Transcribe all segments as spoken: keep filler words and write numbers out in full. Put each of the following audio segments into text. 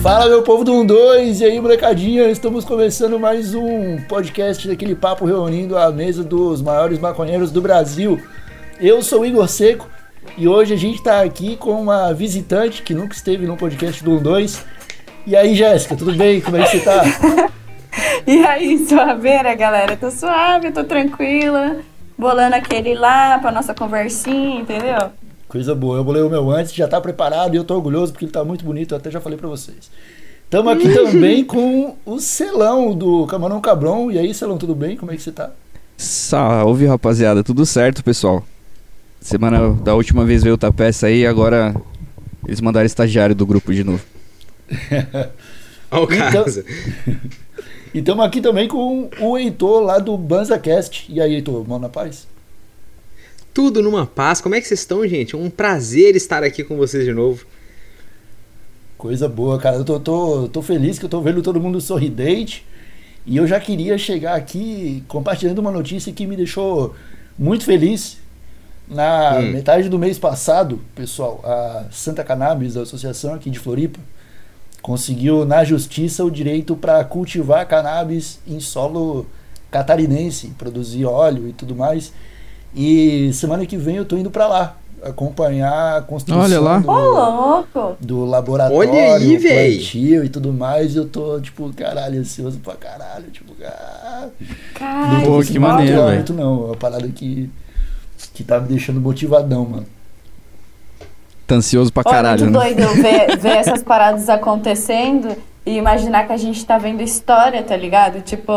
Fala, meu povo do um dois, e aí, molecadinha, estamos começando mais um podcast daquele papo reunindo a mesa dos maiores maconheiros do Brasil. Eu sou o Igor Seco e hoje a gente tá aqui com uma visitante que nunca esteve no podcast do um dois. E aí, Jéssica, tudo bem? Como é que você tá? E aí, suaveira, galera? Tô suave, tô tranquila, bolando aquele lá pra nossa conversinha, entendeu? Coisa boa, eu bolei o meu antes, já tá preparado e eu tô orgulhoso porque ele tá muito bonito, eu até já falei pra vocês. Estamos aqui também com o Celão do Camarão Cabrão. E aí, Celão, tudo bem? Como é que você tá? Salve, rapaziada, tudo certo, pessoal? Semana da última vez veio outra peça aí, agora eles mandaram estagiário do grupo de novo. Olha o caso. E estamos aqui também com o Heitor lá do BanzaCast. E aí, Heitor, mão na paz? Tudo numa paz. Como é que vocês estão, gente? Um prazer estar aqui com vocês de novo. Coisa boa, cara. Eu tô, tô, tô feliz que eu tô vendo todo mundo sorridente. E eu já queria chegar aqui compartilhando uma notícia que me deixou muito feliz. Na hum. metade do mês passado, pessoal, a Santa Cannabis, da associação aqui de Floripa, conseguiu na justiça o direito para cultivar cannabis em solo catarinense, produzir óleo e tudo mais. E semana que vem eu tô indo para lá acompanhar a construção Olha lá. do, oh, do laboratório, Olha aí, plantio e tudo mais. E eu tô, tipo, caralho, ansioso pra caralho. Tipo, ah, caralho, pô, que maneiro, velho. Não, é uma parada que, que tá me deixando motivadão, mano. Tá ansioso pra Olha, caralho, muito né? doido ver, ver essas paradas acontecendo e imaginar que a gente tá vendo história, tá ligado? Tipo,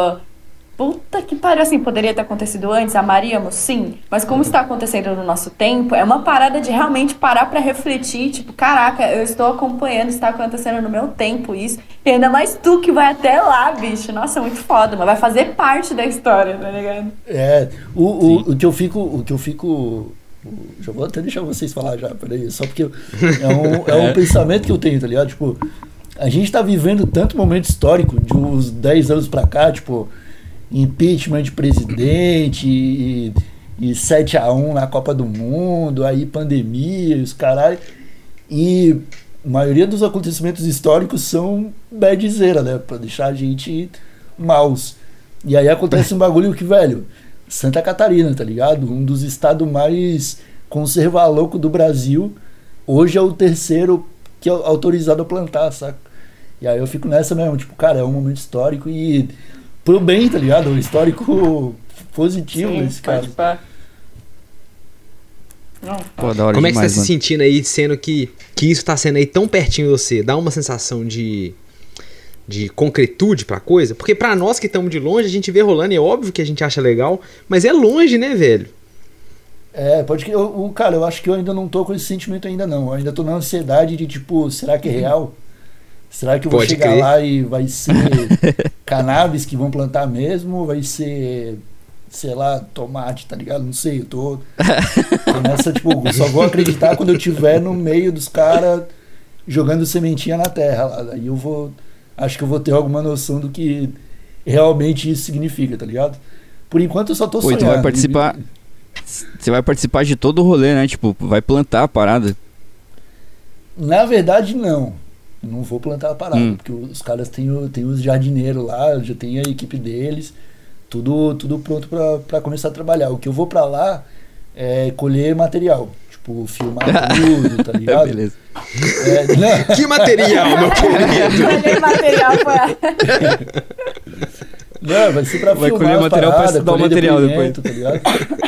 puta que pariu, assim, poderia ter acontecido antes, amaríamos, sim, mas como está acontecendo no nosso tempo, é uma parada de realmente parar pra refletir, tipo, caraca, eu estou acompanhando, está acontecendo no meu tempo isso, e ainda mais tu que vai até lá, bicho, nossa, é muito foda, mas vai fazer parte da história, tá ligado? É, o, o, o que eu fico, o que eu fico, já vou até deixar vocês falar já, peraí, só porque é um, é um pensamento que eu tenho, tá ligado? Tipo, a gente tá vivendo tanto momento histórico de uns dez anos pra cá, tipo, impeachment de presidente e, e sete a um na Copa do Mundo, aí pandemia, os caralho. E a maioria dos acontecimentos históricos são badzeira, né? Pra deixar a gente maus. E aí acontece um bagulho que, velho, Santa Catarina, tá ligado? Um dos estados mais conserva-louco do Brasil. Hoje é o terceiro que é autorizado a plantar, saca? E aí eu fico nessa mesmo, tipo, cara, é um momento histórico e pro bem, tá ligado? Um histórico positivo Sim, esse cara. Não, Pô, da hora Como é que demais, você tá mano. se sentindo aí, sendo que, que isso tá sendo aí tão pertinho de você? Dá uma sensação de, de concretude pra coisa? Porque pra nós que estamos de longe, a gente vê rolando, e é óbvio que a gente acha legal, mas é longe, né, velho? É, pode que eu, o cara, eu acho que eu ainda não tô com esse sentimento ainda não. Eu ainda tô na ansiedade de tipo, será que é real? Será que eu vou Pode chegar crer. lá e vai ser cannabis que vão plantar mesmo? Ou vai ser, sei lá, tomate, tá ligado? Não sei, eu tô, tô nessa, tipo, eu só vou acreditar quando eu estiver no meio dos caras jogando sementinha na terra lá. Aí eu vou, acho que eu vou ter alguma noção do que realmente isso significa, tá ligado? Por enquanto eu só tô Pô, sonhando. tu vai participar. Você vai participar de todo o rolê, né? Tipo, vai plantar a parada. Na verdade, não. Não vou plantar a parada, Hum. porque os caras têm, o- têm os jardineiros lá, já tem a equipe deles, tudo, tudo pronto pra, pra começar a trabalhar. O que eu vou pra lá é colher material, tipo, filmar tudo, tá ligado? Beleza. É, não, Que material, meu querido! Olha material pra... não, vai ser pra Vai filmar colher as material pra paradas, estudar o colher material depoimento, tá ligado?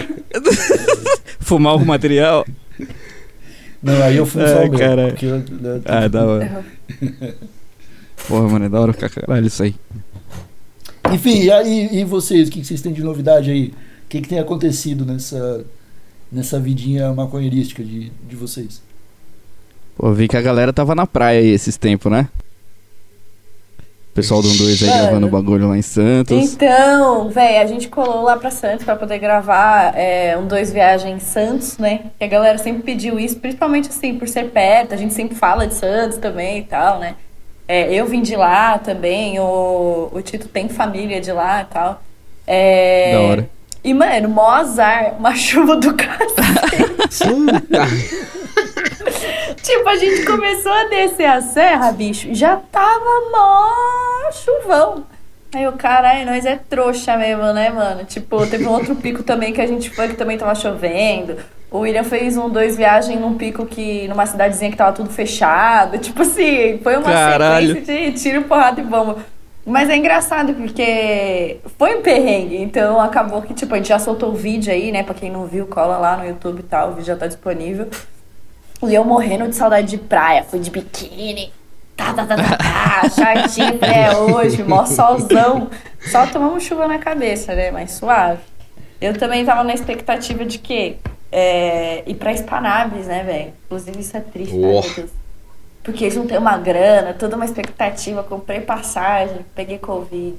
Fumar o material. Não, aí eu fumo só Ai, o meu. caralho. porque eu- eu- Ah, da hora. Porra, mano, é da hora pra caralho isso aí. Enfim, e, aí, e vocês, o que que vocês têm de novidade aí? O que, que tem acontecido nessa, nessa vidinha maconheirística de, de vocês? Pô, vi que a galera tava na praia aí esses tempos, né? O pessoal do um dois aí Mano. gravando bagulho lá em Santos. Então, velho, a gente colou lá pra Santos pra poder gravar é, um dois viagem em Santos, né? Que a galera sempre pediu isso, principalmente assim, por ser perto, a gente sempre fala de Santos também e tal, né? É, eu vim de lá também, o, o Tito tem família de lá e tal. É, Da hora. E, mano, mó azar, uma chuva do cacete. Puta. Tipo a gente começou a descer a serra, bicho, já tava mó chuvão. Aí o caralho, nós é trouxa mesmo, né, mano? Tipo, teve um outro pico também que a gente foi, que também tava chovendo. O William fez um, dois viagens num pico que, numa cidadezinha que tava tudo fechado. Tipo assim, foi uma Caralho. sequência de tiro, porrada e bomba. Mas é engraçado porque foi um perrengue, então acabou que, tipo, a gente já soltou o vídeo aí, né? Pra quem não viu, cola lá no YouTube e tal, o vídeo já tá disponível. E eu morrendo de saudade de praia, fui de biquíni, tá, tá, tá, tá, tá, chatinho, é hoje, mó solzão. Só tomamos chuva na cabeça, né? Mas suave. Eu também tava na expectativa de quê? É, ir pra Spanabis, né, velho? Inclusive isso é triste, né, meu Deus? Porque juntei uma grana, toda uma expectativa, comprei passagem, peguei Covid.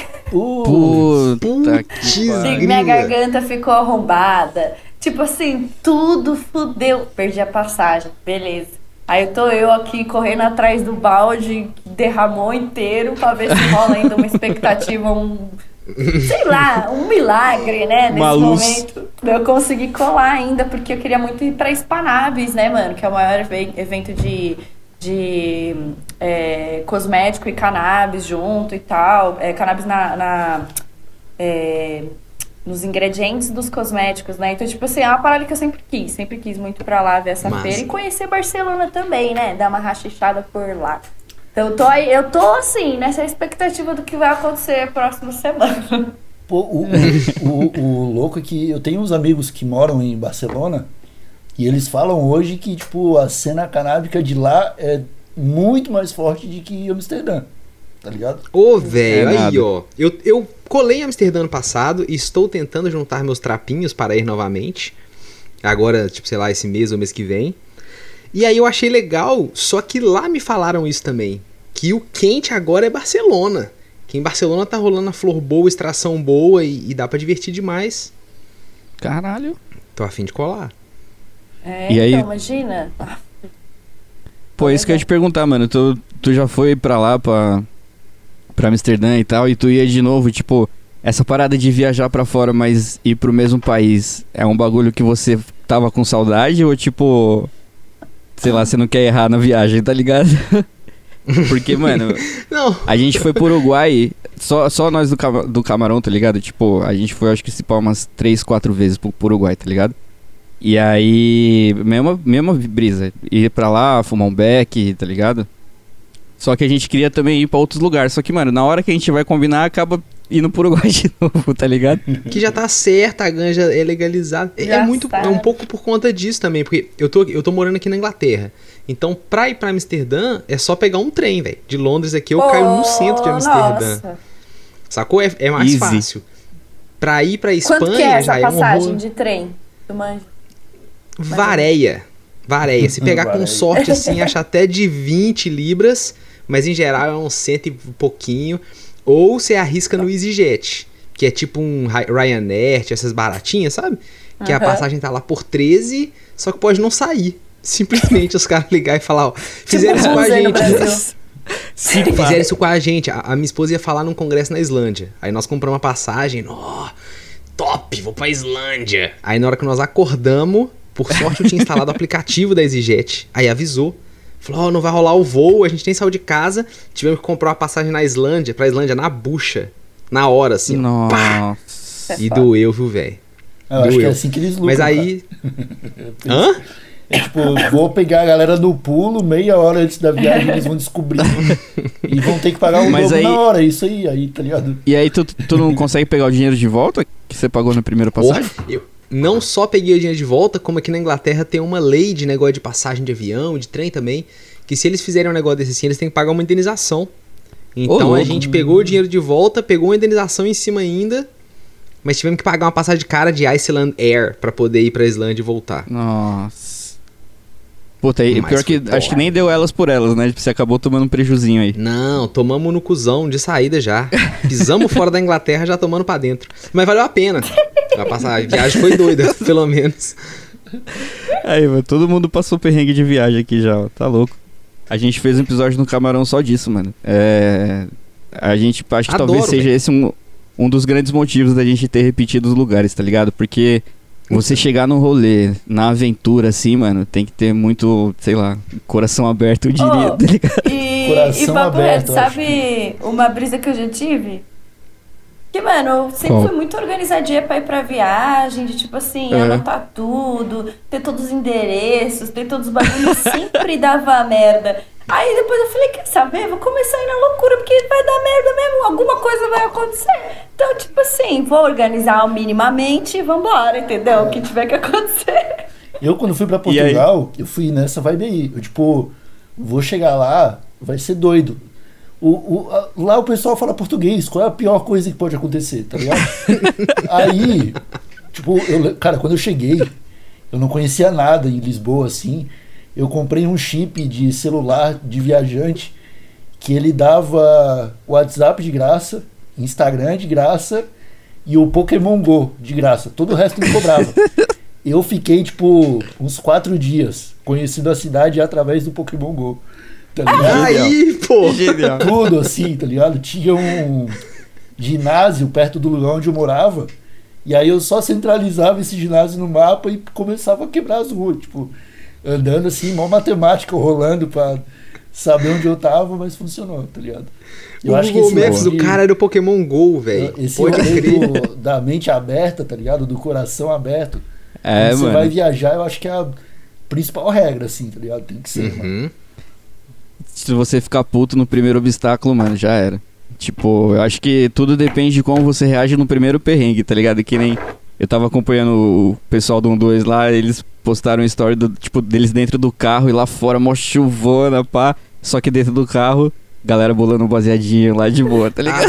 Uh, Puta que pariu. Minha garganta ficou arrombada. Tipo assim, tudo fudeu. Perdi a passagem, beleza. Aí tô eu aqui correndo atrás do balde, que derramou inteiro, pra ver se rola ainda uma expectativa, um... sei lá, um milagre, né, nesse Uma luz. momento. Eu consegui colar ainda, porque eu queria muito ir pra Spanabis, né, mano, que é o maior evento de, de é, cosmético e cannabis junto e tal. É, cannabis na... na é, nos ingredientes dos cosméticos, né? Então, tipo assim, é uma parada que eu sempre quis. Sempre quis muito pra lá ver essa Massa. feira. E conhecer Barcelona também, né? Dar uma rachichada por lá. Então, eu tô, aí, eu tô assim, nessa expectativa do que vai acontecer a próxima semana. Pô, o, o, o, o louco é que eu tenho uns amigos que moram em Barcelona e eles falam hoje que, tipo, a cena canábica de lá é muito mais forte do que em Amsterdã. Tá ligado? Ô, velho, É aí, nada. ó. Eu, eu colei em Amsterdã ano passado e estou tentando juntar meus trapinhos para ir novamente. Agora, tipo, sei lá, esse mês ou mês que vem. E aí eu achei legal, só que lá me falaram isso também. Que o quente agora é Barcelona. Que em Barcelona tá rolando a flor boa, extração boa e, e dá pra divertir demais. Caralho. Tô a fim de colar. É, E aí- então, imagina. Ah, Pô, isso que eu ia te perguntar, mano. Tu, tu já foi pra lá, pra, pra Amsterdã e tal, e tu ia de novo, tipo, essa parada de viajar pra fora, mas ir pro mesmo país, é um bagulho que você tava com saudade ou, tipo, sei lá, você não quer errar na viagem, tá ligado? Porque, mano, Não, a gente foi pro Uruguai, só, só nós do, Cama- do Camarão, tá ligado? Tipo, a gente foi, acho que se pá, umas três, quatro vezes pro, pro Uruguai, tá ligado? E aí, mesma, mesma brisa, ir pra lá, fumar um beck, tá ligado? Só que a gente queria também ir pra outros lugares, só que, mano, na hora que a gente vai combinar, acaba indo pro Uruguai de novo, tá ligado? que já tá certa, a ganja é legalizada. É, Já é muito, tá. é um pouco por conta disso também, porque eu tô, eu tô morando aqui na Inglaterra. Então, pra ir pra Amsterdã, é só pegar um trem, velho. De Londres aqui, eu caio no centro de Amsterdã. Nossa. Sacou? É, é mais Easy. fácil. Pra ir pra Espanha, Quanto que é essa já é um passagem horror. de trem? Tu manja? Vareia. Vareia. Se pegar com Vareia. sorte, assim, acha até de vinte libras, mas em geral é uns cento e pouquinho. Ou você arrisca no EasyJet, que é tipo um Ry- Ryanair, essas baratinhas, sabe? Que a Aham. passagem tá lá por treze, só que pode não sair. Simplesmente os caras ligar e falar, ó, fizeram isso com a Cruzeiro no gente. Brasil. Se Fizeram isso com a gente. A, a minha esposa ia falar num congresso na Islândia. Aí nós compramos uma passagem. Ó, top, vou pra Islândia. Aí na hora que nós acordamos, por sorte eu tinha instalado o aplicativo da EasyJet. Aí avisou. Falou, ó, não vai rolar o voo, a gente nem saiu de casa. Tivemos que comprar uma passagem na Islândia, pra Islândia na bucha. Na hora, assim. ó. Pá! Nossa. E doeu, viu, velho? Eu acho que é Doeu. assim que eles lucram. Mas aí... Hã? É tipo, vou pegar a galera no pulo, meia hora antes da viagem eles vão descobrir e vão ter que pagar o Mas dobro aí- na hora, isso aí, aí, tá ligado? E aí tu, tu não consegue pegar o dinheiro de volta que você pagou na primeira passagem? Ó, eu não só peguei o dinheiro de volta, como aqui na Inglaterra tem uma lei de negócio de passagem de avião, de trem também, que se eles fizerem um negócio desse assim, eles têm que pagar uma indenização. Então a louco. gente pegou o dinheiro de volta, pegou uma indenização em cima ainda, mas tivemos que pagar uma passagem cara de Iceland Air pra poder ir pra Islândia e voltar. Nossa. Puta, aí, Mas pior que foi acho que top. nem deu elas por elas, né? Você acabou tomando um prejuzinho aí. Não, tomamos no cuzão de saída já. Pisamos fora da Inglaterra já tomando pra dentro. Mas valeu a pena. A passagem, a viagem foi doida, pelo menos. Aí, mano, todo mundo passou perrengue de viagem aqui já, ó. Tá louco. A gente fez um episódio no Camarão só disso, mano. É... A gente, acho que Adoro, talvez seja velho. esse um, um dos grandes motivos da gente ter repetido os lugares, tá ligado? Porque Você chegar no rolê, na aventura, assim, mano, tem que ter muito, sei lá, coração aberto, eu diria, Oh, tá ligado? E, Coração e papo aberto, reto, eu acho sabe uma brisa que eu já tive? Que, mano, eu sempre Qual? fui muito organizadinha pra ir pra viagem, de tipo assim, É. anotar tudo, ter todos os endereços, ter todos os bagulhos, sempre dava merda. Aí depois eu falei, quer saber? Vou começar a ir na loucura, porque vai dar merda mesmo, alguma coisa vai acontecer. Então, tipo assim, vou organizar minimamente e vambora, entendeu? O que tiver que acontecer. Eu, quando fui pra E aí? Portugal, eu fui nessa vibe aí. Eu, tipo, vou chegar lá, vai ser doido. O, o, a- lá o pessoal fala português. Qual é a pior coisa que pode acontecer, tá ligado? Aí, tipo, eu, le- cara, quando eu cheguei, eu não conhecia nada em Lisboa, assim. Eu comprei um chip de celular de viajante que ele dava WhatsApp de graça, Instagram de graça e o Pokémon Go de graça. Todo o resto me cobrava. Eu fiquei, tipo, uns quatro dias conhecendo a cidade através do Pokémon Go. Tá ligado? Aí, pô. Genial. Tudo assim, tá ligado? Tinha um ginásio perto do lugar onde eu morava. E aí eu só centralizava esse ginásio no mapa e começava a quebrar as ruas. Tipo, andando assim, mó matemática rolando pra saber onde eu tava, mas funcionou, tá ligado? Eu o acho que Google esse Maps lance do de- cara era o Pokémon GO, velho. esse Pode rolê crer. do- da mente aberta, tá ligado? Do coração aberto. É, Quando você mano. vai viajar, eu acho que é a principal regra, assim, tá ligado? Tem que ser, mano. Uhum. Se você ficar puto no primeiro obstáculo, mano, já era. Tipo, eu acho que tudo depende de como você reage no primeiro perrengue, tá ligado? Que nem eu tava acompanhando o pessoal do um dois lá, eles postaram uma story do, tipo, deles dentro do carro e lá fora, mó chuvona, pá. Só que dentro do carro, galera bolando um baseadinho lá de boa, tá ligado?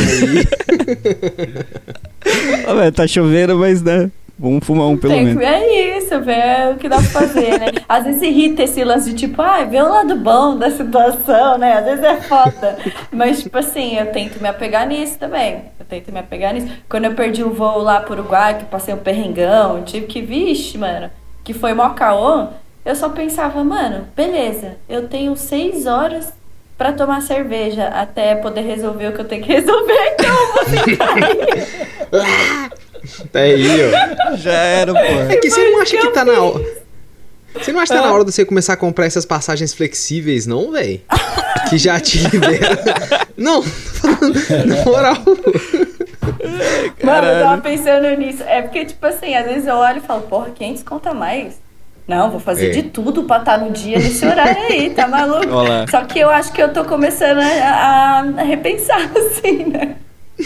Ó, velho, tá chovendo, mas né, vamos fumar um pelo Tem que menos. ver isso, ver o que dá pra fazer, né? Às vezes irrita esse lance de tipo, ah, vê o lado bom da situação, né? Às vezes é foda. Mas, tipo assim, eu tento me apegar nisso também. Eu tento me apegar nisso. Quando eu perdi o voo lá pro Uruguai, que eu passei um perrengão, tive que, vixe, mano, que foi mó caô, eu só pensava, mano, beleza, eu tenho seis horas pra tomar cerveja até poder resolver o que eu tenho que resolver, então eu vou ficar aí. Tá aí, ó. Já era, pô. É que você não acha que tá na hora. Você não acha que tá Ah. na hora de você começar a comprar essas passagens flexíveis, não, velho? Que já te libera. Não, tô falando na moral. Mano, eu tava pensando nisso. É porque, tipo assim, às vezes eu olho e falo, porra, quinhentos conta mais. Não, vou fazer É. de tudo pra estar no dia nesse horário aí, tá maluco? Olá. Só que eu acho que eu tô começando a, a repensar, assim, né?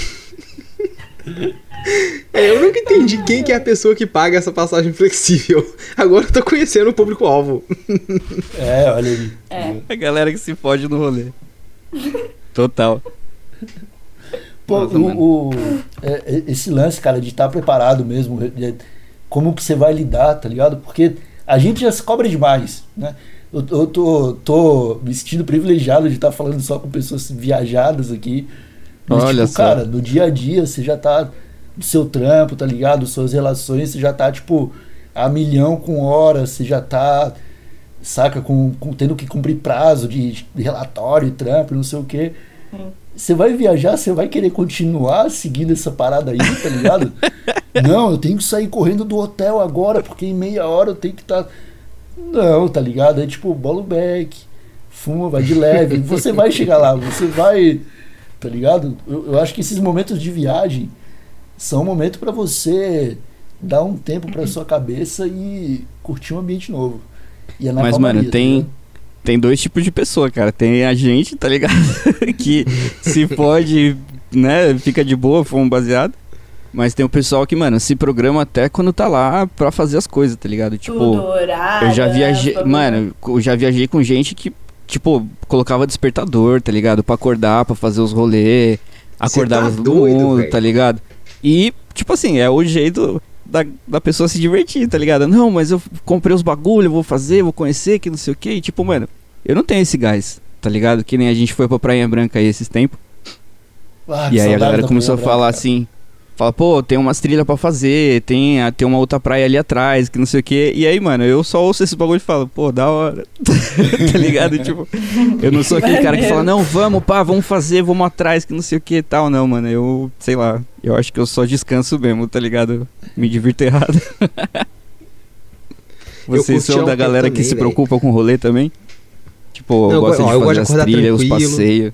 É, eu nunca entendi quem que é a pessoa que paga essa passagem flexível. Agora eu tô conhecendo o público-alvo. É, olha aí. É. A galera que se fode no rolê. Total. Pô, Nossa, o, mano. o- é, é, esse lance, cara, de estar preparado mesmo, é, como que você vai lidar, tá ligado? Porque a gente já se cobra demais, né? Eu, eu tô, tô me sentindo privilegiado de estar falando só com pessoas viajadas aqui. Mas, Olha tipo, só. cara, no dia a dia você já tá no seu trampo, tá ligado? Suas relações, você já tá, tipo, a milhão com horas, você já tá, saca, com, com- tendo que cumprir prazo de, de relatório e trampo, não sei o quê. Você vai viajar, você vai querer continuar seguindo essa parada aí, tá ligado? Não, eu tenho que sair correndo do hotel agora, porque em meia hora eu tenho que estar. Tá... Não, tá ligado? É tipo, bola o back, fuma, vai de leve. Você vai chegar lá, você vai. Tá ligado? Eu, eu acho que esses momentos de viagem são um momento pra você dar um tempo pra sua cabeça e curtir um ambiente novo. E é na Mas, calmaria, mano, tá tem, ligado? tem dois tipos de pessoa, cara. Tem a gente, tá ligado? Que se pode, né, fica de boa, fuma um baseado. Mas tem o pessoal que, mano, se programa até quando tá lá pra fazer as coisas, tá ligado? Tipo, Tudo, horário. eu já viajei, né, mano, eu já viajei com gente que, tipo, colocava despertador, tá ligado? Pra acordar, pra fazer os rolês, acordava tá todo doido, mundo, velho. tá ligado? E, tipo assim, é o jeito da, da pessoa se divertir, tá ligado? Não, mas eu comprei os bagulho, vou fazer, vou conhecer, que não sei o que. E, tipo, mano, eu não tenho esse gás, tá ligado? Que nem a gente foi pra Praia Branca aí esses tempos. Ah, que E aí a saudade galera da começou a Praia falar Branca, assim, fala, pô, tem umas trilhas pra fazer, tem, a- tem uma outra praia ali atrás, que não sei o que. E aí, mano, eu só ouço esse bagulho e falo, pô, da hora. Tá ligado? Tipo, eu não sou aquele cara que fala, não, vamos, pá, vamos fazer, vamos atrás, que não sei o que e tal. Não, mano, eu, sei lá, eu acho que eu só descanso mesmo, tá ligado? Me divirto errado. Vocês são da galera também, que se véio. preocupa com o rolê também? Tipo, não, gosta ó, de eu fazer gosto de acordar as trilhas, tranquilo. os passeios.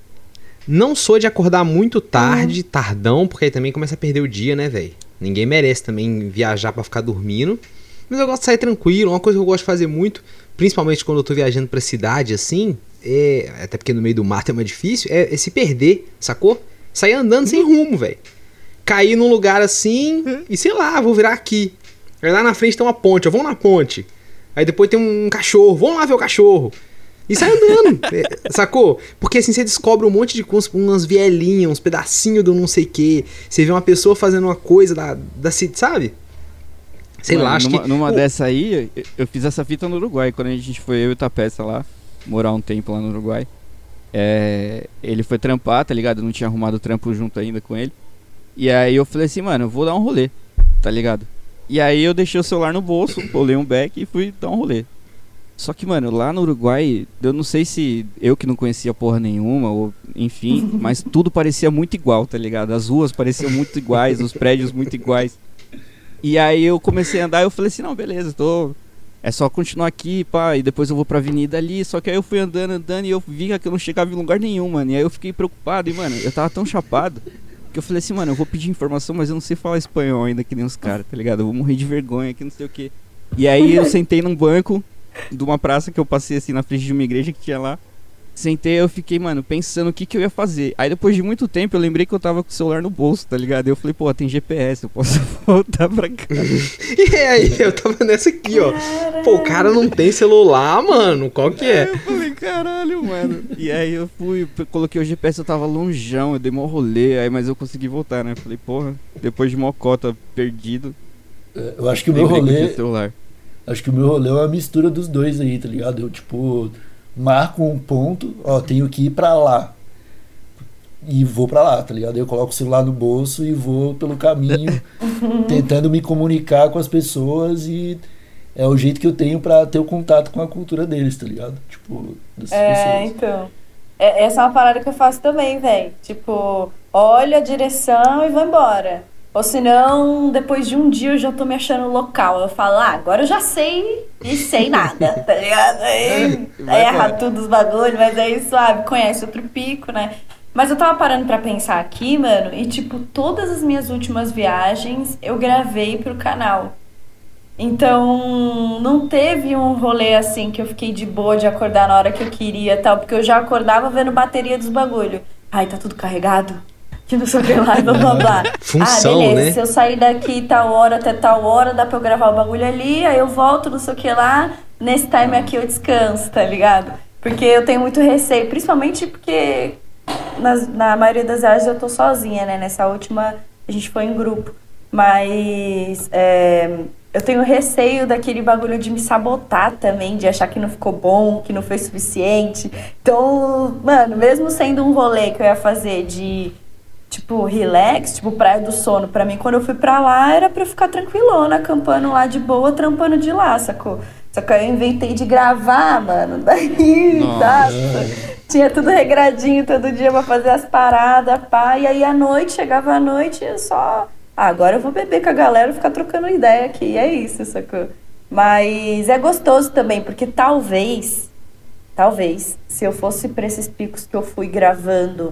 Não sou de acordar muito tarde, hum. tardão, porque aí também começa a perder o dia, né, velho? Ninguém merece também viajar pra ficar dormindo. Mas eu gosto de sair tranquilo. Uma coisa que eu gosto de fazer muito, principalmente quando eu tô viajando pra cidade, assim, é, até porque no meio do mato é mais difícil, é, é se perder, sacou? Sair andando hum. sem rumo, velho. Cair num lugar assim hum. e sei lá, vou virar aqui. Aí lá na frente tem uma ponte, eu vou na ponte. Aí depois tem um cachorro, vamos lá ver o cachorro. E sai andando, sacou? Porque assim você descobre um monte de coisas, umas vielinhas, uns pedacinhos do não sei o que. Você vê uma pessoa fazendo uma coisa da, da sabe? Sei Mano, lá, acho numa, que... Numa dessa aí, eu, eu fiz essa fita no Uruguai. Quando a gente foi, eu e o Tapeça lá, morar um tempo lá no Uruguai. É, ele foi trampar, tá ligado? Eu não tinha arrumado trampo junto ainda com ele. E aí eu falei assim, mano, eu vou dar um rolê, tá ligado? E aí eu deixei o celular no bolso, pulei um beck e fui dar um rolê. Só que, mano, lá no Uruguai, eu não sei se eu que não conhecia porra nenhuma, ou enfim, mas tudo parecia muito igual, tá ligado? As ruas pareciam muito iguais, os prédios muito iguais. E aí eu comecei a andar e eu falei assim, não, beleza, tô... é só continuar aqui, pá, e depois eu vou pra avenida ali. Só que aí eu fui andando, andando e eu vi que eu não chegava em lugar nenhum, mano. E aí eu fiquei preocupado e, mano, eu tava tão chapado que eu falei assim, mano, eu vou pedir informação, mas eu não sei falar espanhol ainda que nem os caras, tá ligado? Eu vou morrer de vergonha aqui, não sei o quê. E aí eu sentei num banco de uma praça que eu passei assim na frente de uma igreja que tinha lá. Sentei, eu fiquei, mano, pensando o que que eu ia fazer. Aí depois de muito tempo eu lembrei que eu tava com o celular no bolso, tá ligado? E eu falei, pô, tem G P S, eu posso voltar pra casa. E aí, eu tava nessa aqui, ó. Caralho. Pô, o cara não tem celular, mano, qual que é? é? Eu falei, caralho, mano. E aí eu fui, coloquei o G P S, eu tava longeão, eu dei mó rolê, aí, mas eu consegui voltar, né? Eu falei, porra, depois de mocota perdido. Eu acho que o meu rolê... celular. Acho que o meu rolê é uma mistura dos dois aí, tá ligado? Eu, tipo... marco um ponto, ó, tenho que ir pra lá e vou pra lá, tá ligado? Eu coloco o celular no bolso e vou pelo caminho tentando me comunicar com as pessoas, e é o jeito que eu tenho pra ter o contato com a cultura deles, tá ligado? Tipo, dessas é, pessoas. então é, essa é uma parada que eu faço também, velho. Tipo, olha a direção e vou embora. Ou senão, depois de um dia eu já tô me achando local. Eu falo, ah, agora eu já sei e sei nada, tá ligado? Aí, aí erra tudo os bagulhos, mas aí suave, conhece outro pico, né? Mas eu tava parando pra pensar aqui, mano, e tipo, todas as minhas últimas viagens eu gravei pro canal. Então, não teve um rolê assim que eu fiquei de boa de acordar na hora que eu queria e tal, porque eu já acordava vendo bateria dos bagulho. Ai, tá tudo carregado? Que não sei o que lá, blá blá blá. Função, ah, beleza, né? Se eu sair daqui tal hora até tal hora, dá pra eu gravar o bagulho ali, aí eu volto, não sei o que lá, nesse time aqui eu descanso, tá ligado? Porque eu tenho muito receio, principalmente porque nas, na maioria das viagens eu tô sozinha, né? Nessa última a gente foi em grupo. Mas é, eu tenho receio daquele bagulho de me sabotar também, de achar que não ficou bom, que não foi suficiente. Então, mano, mesmo sendo um rolê que eu ia fazer de... tipo, relax, tipo, praia do sono. Pra mim, quando eu fui pra lá, era pra eu ficar tranquilona, acampando lá de boa, trampando de lá, sacou? Só que eu inventei de gravar, mano. Daí, nossa, tinha tudo regradinho todo dia pra fazer as paradas, pá. E aí, à noite, chegava à noite, eu só... Ah, agora eu vou beber com a galera e ficar trocando ideia aqui. E é isso, sacou? Mas é gostoso também, porque talvez, talvez, se eu fosse pra esses picos que eu fui gravando...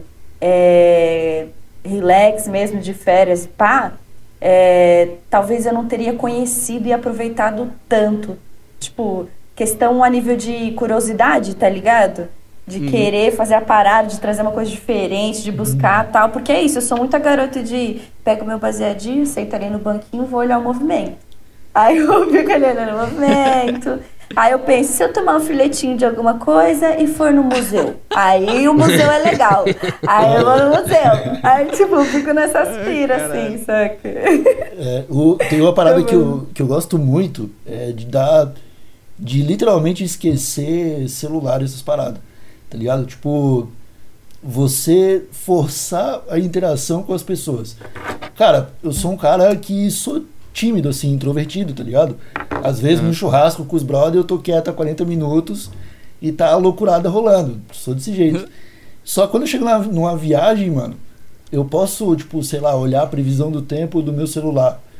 É, relax mesmo, de férias, pá, é, talvez eu não teria conhecido e aproveitado tanto. Tipo, questão a nível de curiosidade, tá ligado? De uhum. querer fazer a parada, de trazer uma coisa diferente, de buscar uhum. tal. Porque é isso, eu sou muita garota de pego meu baseadinho, sento ali no banquinho, vou olhar o movimento. Aí eu fico olhando o movimento. Aí eu penso, se eu tomar um filetinho de alguma coisa e for no museu, aí o museu é legal. Aí eu vou no museu. Aí, tipo, eu fico nessas piras, assim, saca? É, o, tem uma parada que eu, que eu gosto muito, é de dar... de literalmente esquecer celular e essas paradas, tá ligado? Tipo, você forçar a interação com as pessoas. Cara, eu sou um cara que sou tímido, assim, introvertido, tá ligado? Às vezes, uhum. no churrasco com os brothers, eu tô quieto há quarenta minutos e tá a loucurada rolando. Sou desse jeito. Uhum. Só quando eu chego na, numa viagem, mano, eu posso, tipo, sei lá, olhar a previsão do tempo do meu celular.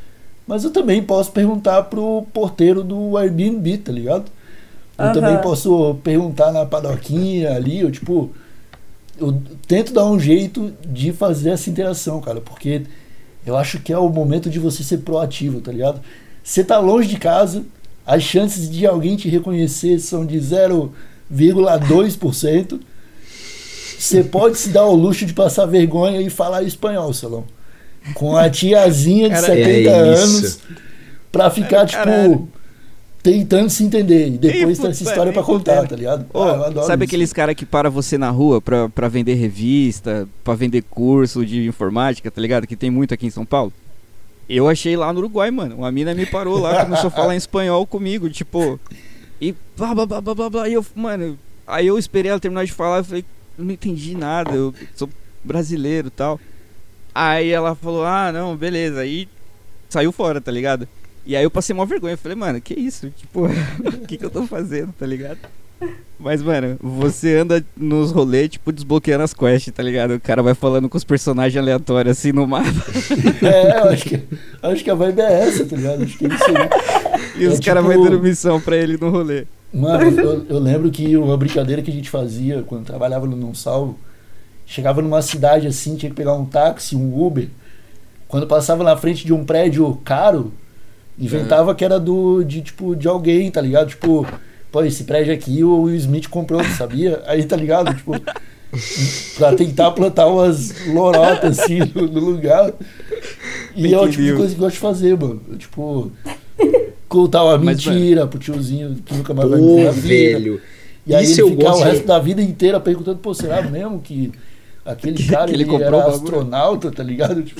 Mas eu também posso perguntar pro porteiro do Airbnb, tá ligado? Eu Aham. também posso perguntar na padoquinha ali, eu tipo... Eu tento dar um jeito de fazer essa interação, cara, porque eu acho que é o momento de você ser proativo, tá ligado? Você tá longe de casa, as chances de alguém te reconhecer são de zero vírgula dois por cento. Você pode se dar o luxo de passar vergonha e falar espanhol, Salão. Com a tiazinha de Cara, setenta é isso. anos pra ficar, tipo, Caralho. tentando se entender. E depois Ih, tem essa puta, história nem pra contar, fudendo. tá ligado? Ô, Ah, eu adoro sabe isso. aqueles caras que param você na rua pra, pra vender revista, pra vender curso de informática, tá ligado? Que tem muito aqui em São Paulo. Eu achei lá no Uruguai, mano. Uma mina me parou lá, começou a falar em espanhol comigo, tipo... E blá, blá, blá, blá, blá, blá. E eu, mano... Aí eu esperei ela terminar de falar, eu falei... Não entendi nada, eu sou brasileiro e tal. Aí ela falou, ah, não, beleza. Aí saiu fora, tá ligado? E aí eu passei uma vergonha, eu falei, mano, que isso? Tipo, o que que eu tô fazendo, tá ligado? Mas, mano, você anda nos rolês, tipo, desbloqueando as quests, tá ligado? O cara vai falando com os personagens aleatórios assim no mapa. É, eu acho que, acho que a vibe é essa, tá ligado? Acho que é isso aí. E os É caras tipo- vão dando missão pra ele no rolê. Mano, eu, eu lembro que uma brincadeira que a gente fazia quando trabalhava no Não Salvo, chegava numa cidade assim, tinha que pegar um táxi, um Uber. Quando passava na frente de um prédio caro, inventava que era do de tipo de alguém, tá ligado? Tipo, pô, esse prédio aqui o Will Smith comprou, sabia? Aí, tá ligado? Tipo, pra tentar plantar umas lorotas assim no, no lugar. E é o tipo de Entendeu? coisa que eu gosto de fazer, mano. Eu, tipo, contar uma Mas, mentira pro tiozinho que nunca mais vai Pô, ver na vida. velho. E aí Isso ele eu ficar gosto o de- resto da vida inteira perguntando, pô, será mesmo que aquele cara que ele ele comprou era o bagulho? astronauta, tá ligado? Tipo,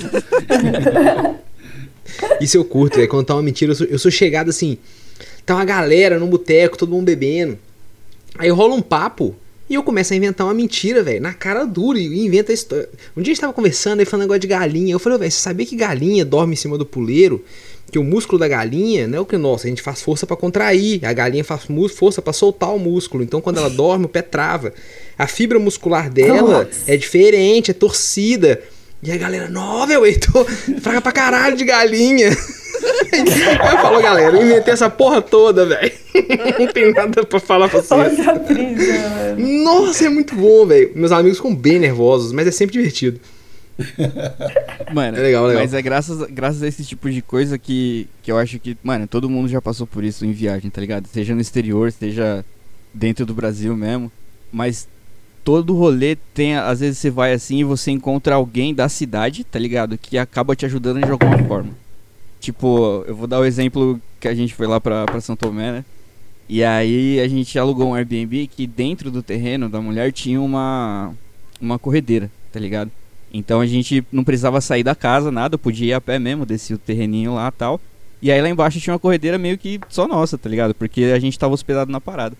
Isso eu curto, é contar uma mentira. Eu sou, eu sou chegado assim, tá uma galera num boteco, todo mundo bebendo. Aí rola um papo e eu começo a inventar uma mentira, velho, na cara dura, e inventa a história. Um dia a gente tava conversando, aí falando negócio de galinha. Eu falei, velho, você sabia que galinha dorme em cima do puleiro? Que o músculo da galinha, não é o que nossa, a gente faz força pra contrair. A galinha faz mu- força pra soltar o músculo. Então quando ela dorme, o pé trava. A fibra muscular dela Nossa. é diferente, é torcida. E a galera, não, velho, eu tô fraca pra caralho de galinha. Aí eu falo, galera, eu inventei essa porra toda, velho. Não tem nada pra falar pra vocês. Olha a brisa, mano. Nossa, é muito bom, velho. Meus amigos ficam bem nervosos, mas é sempre divertido. Mano, É legal, legal. mas é graças, graças a esse tipo de coisa que, que eu acho que, mano, todo mundo já passou por isso em viagem, tá ligado? Seja no exterior, seja dentro do Brasil mesmo. Mas todo rolê tem, às vezes você vai assim e você encontra alguém da cidade, tá ligado? Que acaba te ajudando de alguma forma. Tipo, eu vou dar o exemplo que a gente foi lá pra, pra São Tomé, né? E aí a gente alugou um Airbnb que dentro do terreno da mulher tinha uma, uma corredeira, tá ligado? Então a gente não precisava sair da casa, nada, podia ir a pé mesmo, descia o terreninho lá e tal. E aí lá embaixo tinha uma corredeira meio que só nossa, tá ligado? Porque a gente tava hospedado na parada.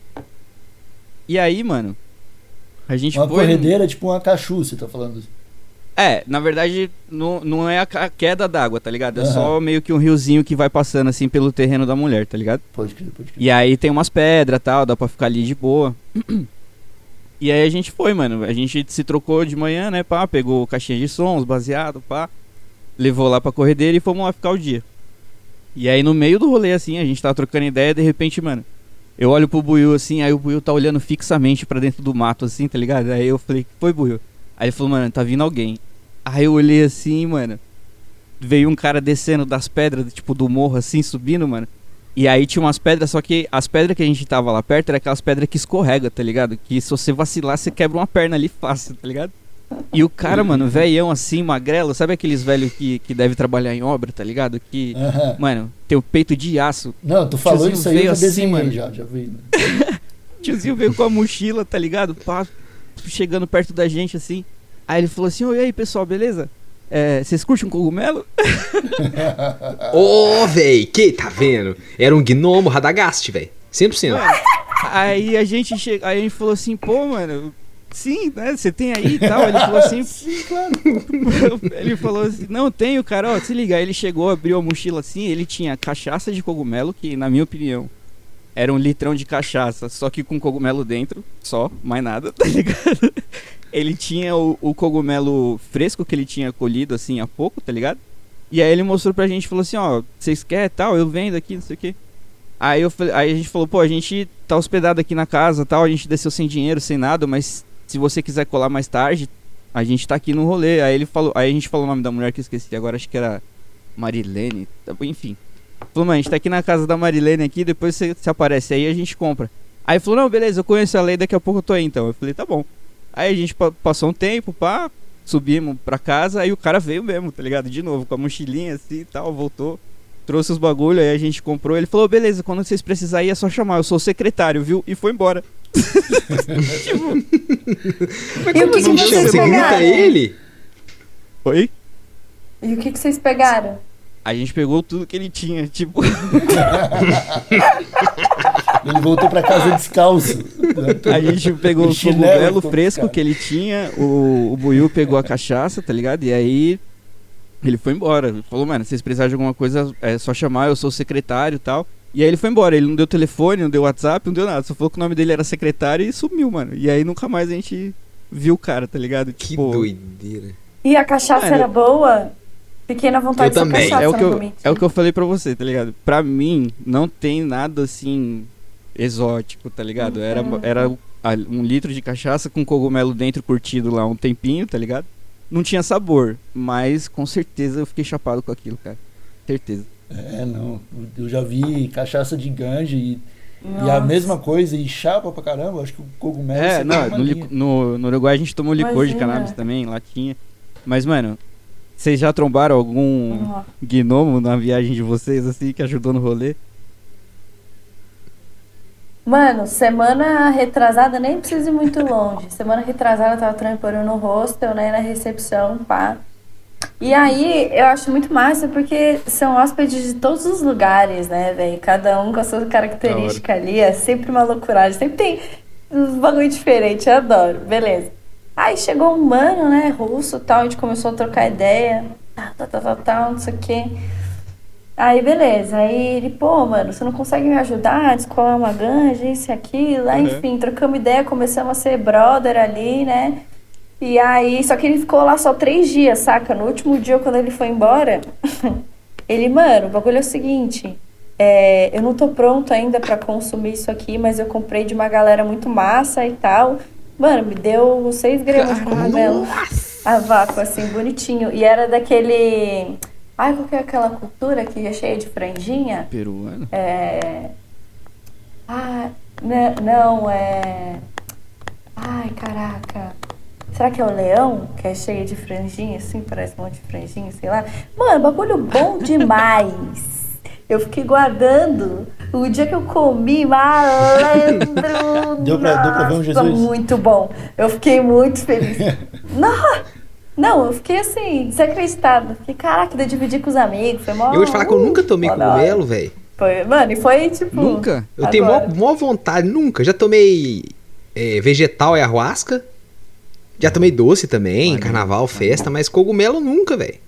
E aí, mano, a gente uma foi... corredeira, tipo uma cachu, você tá falando. É, na verdade, não, não é a ca- queda d'água, tá ligado? É Aham. só meio que um riozinho que vai passando assim pelo terreno da mulher, tá ligado? Pode crer, pode crer. E aí tem umas pedras e tal, dá pra ficar ali de boa. E aí a gente foi, mano. A gente se trocou de manhã, né, pá, pegou caixinha de sons, baseado, pá. Levou lá pra corredeira e fomos lá ficar o dia. E aí no meio do rolê, assim, a gente tava trocando ideia, de repente, mano, eu olho pro Buiu assim, aí o Buiu tá olhando fixamente pra dentro do mato, assim, tá ligado? Aí eu falei, foi, Buiu? Aí ele falou, mano, tá vindo alguém. Aí eu olhei assim, mano, veio um cara descendo das pedras, tipo, do morro, assim, subindo, mano. E aí tinha umas pedras, só que as pedras que a gente tava lá perto era aquelas pedras que escorrega, tá ligado? Que se você vacilar, você quebra uma perna ali fácil, tá ligado? E o cara, mano, velhão assim, magrelo, sabe aqueles velhos que, que deve trabalhar em obra, tá ligado? Que, Aham. mano, tem o peito de aço. Não, tu falou Tiozinho isso aí, eu veio já assim, desenhei mano. já, já vi. Né? Tiozinho veio com a mochila, tá ligado? Pá, chegando perto da gente, assim. Aí ele falou assim, oi, aí, pessoal, beleza? É, vocês curtem um cogumelo? Ô, véi, que tá vendo? Era um gnomo Radagast, véi. cem por cento. Aí a gente chega, aí a gente falou assim, pô, mano, sim, né? Você tem aí e tal. Ele falou assim, Sim, claro. ele falou assim, não, tenho, cara, ó, se liga. Aí ele chegou, abriu a mochila assim, ele tinha cachaça de cogumelo, que na minha opinião era um litrão de cachaça, só que com cogumelo dentro, só, mais nada, tá ligado? Ele tinha o, o cogumelo fresco que ele tinha colhido assim há pouco, tá ligado? E aí ele mostrou pra gente, falou assim, ó, vocês querem tal, eu vendo aqui, não sei o que. Aí, eu, aí a gente falou, pô, a gente tá hospedado aqui na casa, tal, a gente desceu sem dinheiro, sem nada, mas se você quiser colar mais tarde, a gente tá aqui no rolê. Aí ele falou, aí a gente falou o nome da mulher que eu esqueci agora, acho que era Marilene, enfim. Falou, mano, a gente tá aqui na casa da Marilene aqui, depois você se aparece aí, a gente compra. Aí falou, não, beleza, eu conheço a lei, daqui a pouco eu tô aí então. Eu falei, tá bom. Aí a gente pa- passou um tempo, pá, subimos pra casa, aí o cara veio mesmo, tá ligado? De novo, com a mochilinha assim e tal, voltou. Trouxe os bagulho, aí a gente comprou. Ele falou, beleza, quando vocês precisarem é só chamar, eu sou o secretário, viu? E foi embora. Tipo... Mas E o como que assim que chama? vocês Você grita pegaram? ele? Oi? E o que, que vocês pegaram? A gente pegou tudo que ele tinha, tipo... Ele voltou pra casa descalço. A gente pegou O o chinelo cogumelo ficou fresco cara. que ele tinha, o, o Buiu pegou a cachaça, tá ligado? E aí ele foi embora. Ele falou, mano, se vocês precisarem de alguma coisa, é só chamar, eu sou o secretário e tal. E aí ele foi embora, ele não deu telefone, não deu WhatsApp, não deu nada. Só falou que o nome dele era secretário e sumiu, mano. E aí nunca mais a gente viu o cara, tá ligado? Que Tipo, doideira. E a cachaça Mano, era boa? Fiquei na vontade Eu dessa também. cachaça É o, que eu, novamente. é o que eu falei pra você, tá ligado? Pra mim, não tem nada assim exótico, tá ligado? Era, era a- um litro de cachaça com cogumelo dentro curtido lá um tempinho, tá ligado? Não tinha sabor, mas com certeza eu fiquei chapado com aquilo, cara. Certeza. É, não. Eu já vi cachaça de ganja e, e a Nossa. mesma coisa, e chapa pra caramba. Acho que o cogumelo É, seria não, uma no, linha. lic- no, no Uruguai a gente tomou licor de Imagina. cannabis também, lá tinha. Mas, mano, vocês já trombaram algum Uhum. gnomo na viagem de vocês, assim, que ajudou no rolê? Mano, semana retrasada, nem preciso ir muito longe. Semana retrasada eu tava trampando no hostel, né, na recepção, pá. E aí eu acho muito massa porque são hóspedes de todos os lugares, né, velho? Cada um com a sua característica ali, é sempre uma loucuragem, sempre tem uns bagulho diferente, eu adoro, beleza. Aí chegou um mano, né, russo e tal, a gente começou a trocar ideia, tal, tal, tal, tal, tal, não sei o quê. Aí, beleza. Aí ele, pô, mano, você não consegue me ajudar a descolar uma ganja, isso e aquilo. Aí, Uhum. enfim, trocamos ideia, começamos a ser brother ali, né? E aí, só que ele ficou lá só três dias, saca? No último dia, quando ele foi embora, ele, mano, o bagulho é o seguinte, é, eu não tô pronto ainda pra consumir isso aqui, mas eu comprei de uma galera muito massa e tal. Mano, me deu seis gramas de cogumelo a vácuo, assim, bonitinho. E era daquele... Ai, qual que é aquela cultura que é cheia de franjinha? Peruano? É... Ah, ne- não, é... Ai, caraca. Será que é o leão? Que é cheio de franjinha, assim, parece um monte de franjinha, sei lá. Mano, bagulho bom demais. Eu fiquei guardando. O dia que eu comi, malandro. Deu pra- deu pra ver um nossa, Jesus? muito bom. Eu fiquei muito feliz. Não, não, eu fiquei assim, desacreditada. Fiquei, caraca, de dividir com os amigos. Foi mó... Eu vou te falar que eu nunca tomei mó da hora. cogumelo, velho. Foi, mano, e foi tipo... Nunca? Eu tenho mó, agora. mó vontade, nunca. Já tomei é, vegetal e arruasca. Já tomei doce também, Olha, carnaval, tá festa, mas cogumelo nunca, velho.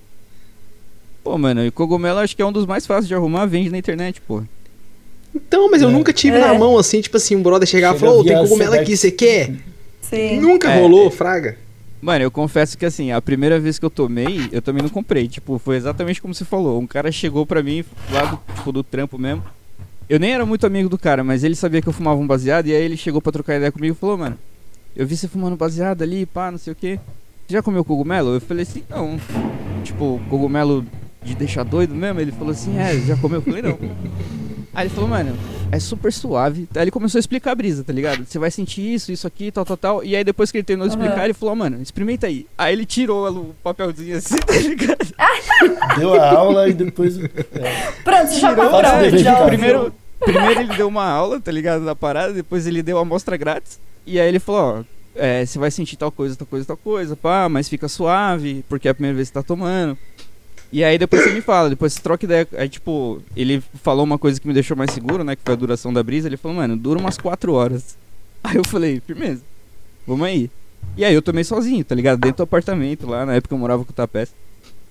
Pô, mano, e cogumelo acho que é um dos mais fáceis de arrumar, vende na internet, pô. Então, mas eu É. nunca tive É. na mão assim, tipo assim, um brother chegava e Chega falou, ô, tem via cogumelo Sedex. aqui, você quer? Sim. Nunca É, rolou, é. fraga. Mano, eu confesso que assim, a primeira vez que eu tomei, eu também não comprei. Tipo, foi exatamente como você falou. Um cara chegou pra mim, lá do, tipo, do trampo mesmo. Eu nem era muito amigo do cara, mas ele sabia que eu fumava um baseado. E aí ele chegou pra trocar ideia comigo e falou, mano, eu vi você fumando baseado ali, pá, não sei o que. Você já comeu cogumelo? Eu falei assim, não. Tipo, cogumelo de deixar doido mesmo? Ele falou assim, é, já comeu? Eu falei, não. Aí ele falou, mano, é super suave. Aí ele começou a explicar a brisa, tá ligado? Você vai sentir isso, isso aqui, tal, tal, tal. E aí depois que ele terminou de explicar, Uhum. ele falou, mano, experimenta aí. Aí ele tirou o papelzinho assim, tá ligado? Deu a aula e depois. É. Pronto, você já Tirou, comprou. Fácil de é, verificar. já primeiro, ouviu. primeiro ele deu uma aula, tá ligado, da parada. Depois ele deu a amostra grátis. E aí ele falou, ó, é, você vai sentir tal coisa, tal coisa, tal coisa, pá, mas fica suave, porque é a primeira vez que você tá tomando. E aí depois você me fala, depois você troca ideia. Aí tipo, ele falou uma coisa que me deixou mais seguro, né? Que foi a duração da brisa. Ele falou, mano, dura umas quatro horas. Aí eu falei, firmeza, vamos aí. E aí eu tomei sozinho, tá ligado? Dentro do apartamento lá, na época eu morava com o Tapete.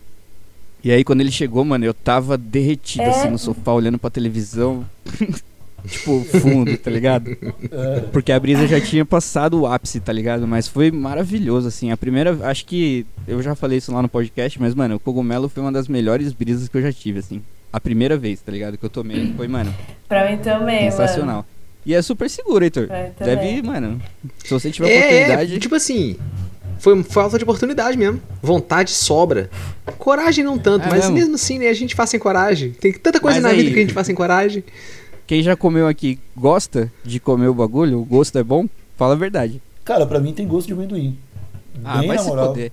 E aí quando ele chegou, mano, eu tava derretido É. assim no sofá, olhando pra televisão. tipo, fundo, tá ligado? É. Porque a brisa já tinha passado o ápice, tá ligado? Mas foi maravilhoso, assim. A primeira, acho que eu já falei isso lá no podcast, mas, mano, o cogumelo foi uma das melhores brisas que eu já tive, assim. A primeira vez, tá ligado? Que eu tomei foi, mano, Pra mim também, sensacional. mano. E é super seguro, Heitor. Pra mim também. Deve, mano, se você tiver É, oportunidade... tipo assim, foi falta de oportunidade mesmo. Vontade sobra. Coragem não tanto, É mas mesmo? mesmo assim, né, a gente faz sem coragem. Tem tanta coisa Mas na aí- vida que a gente faz sem coragem. Quem já comeu aqui gosta de comer o bagulho? O gosto é bom? Fala a verdade. Cara, pra mim tem gosto de amendoim. Ah, Bem vai na se moral. poder.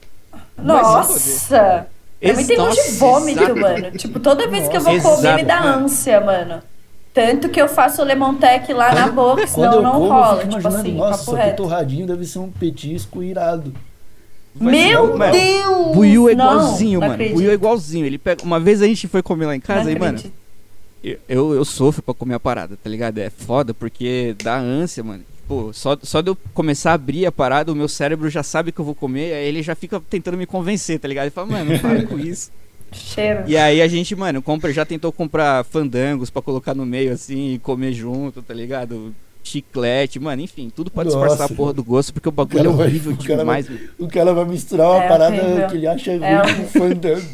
Nossa! Pra mim tem gosto de Nossa, vômito, exato. mano. Tipo, toda vez que eu vou Nossa, comer me exato, dá mano. ânsia, mano. Tanto que eu faço o Lemontec lá na boca, Quando senão eu não como, eu rola. fico Tipo imaginando, assim, nossa, papo isso aqui reto. torradinho deve ser um petisco irado. Meu Mano, Deus! Buiu é Não, igualzinho, não mano. acredito. Buiu é igualzinho. Ele pega... Uma vez a gente foi comer lá em casa Não e, mano, acredito. eu, eu, eu sofro pra comer a parada, tá ligado? É foda porque dá ânsia, mano. Pô, só, só de eu começar a abrir a parada, o meu cérebro já sabe que eu vou comer, aí ele já fica tentando me convencer, tá ligado? Ele fala, mano, para com isso. Cheiro. E aí a gente, mano, compra, já tentou comprar fandangos pra colocar no meio assim e comer junto, tá ligado? Chiclete, mano, enfim, tudo pra Nossa, disfarçar a porra do gosto, porque o bagulho é cara vai- horrível o cara vai- demais, velho. O cara vai misturar uma É parada horrível. que ele acha ruim É com horrível. fandango.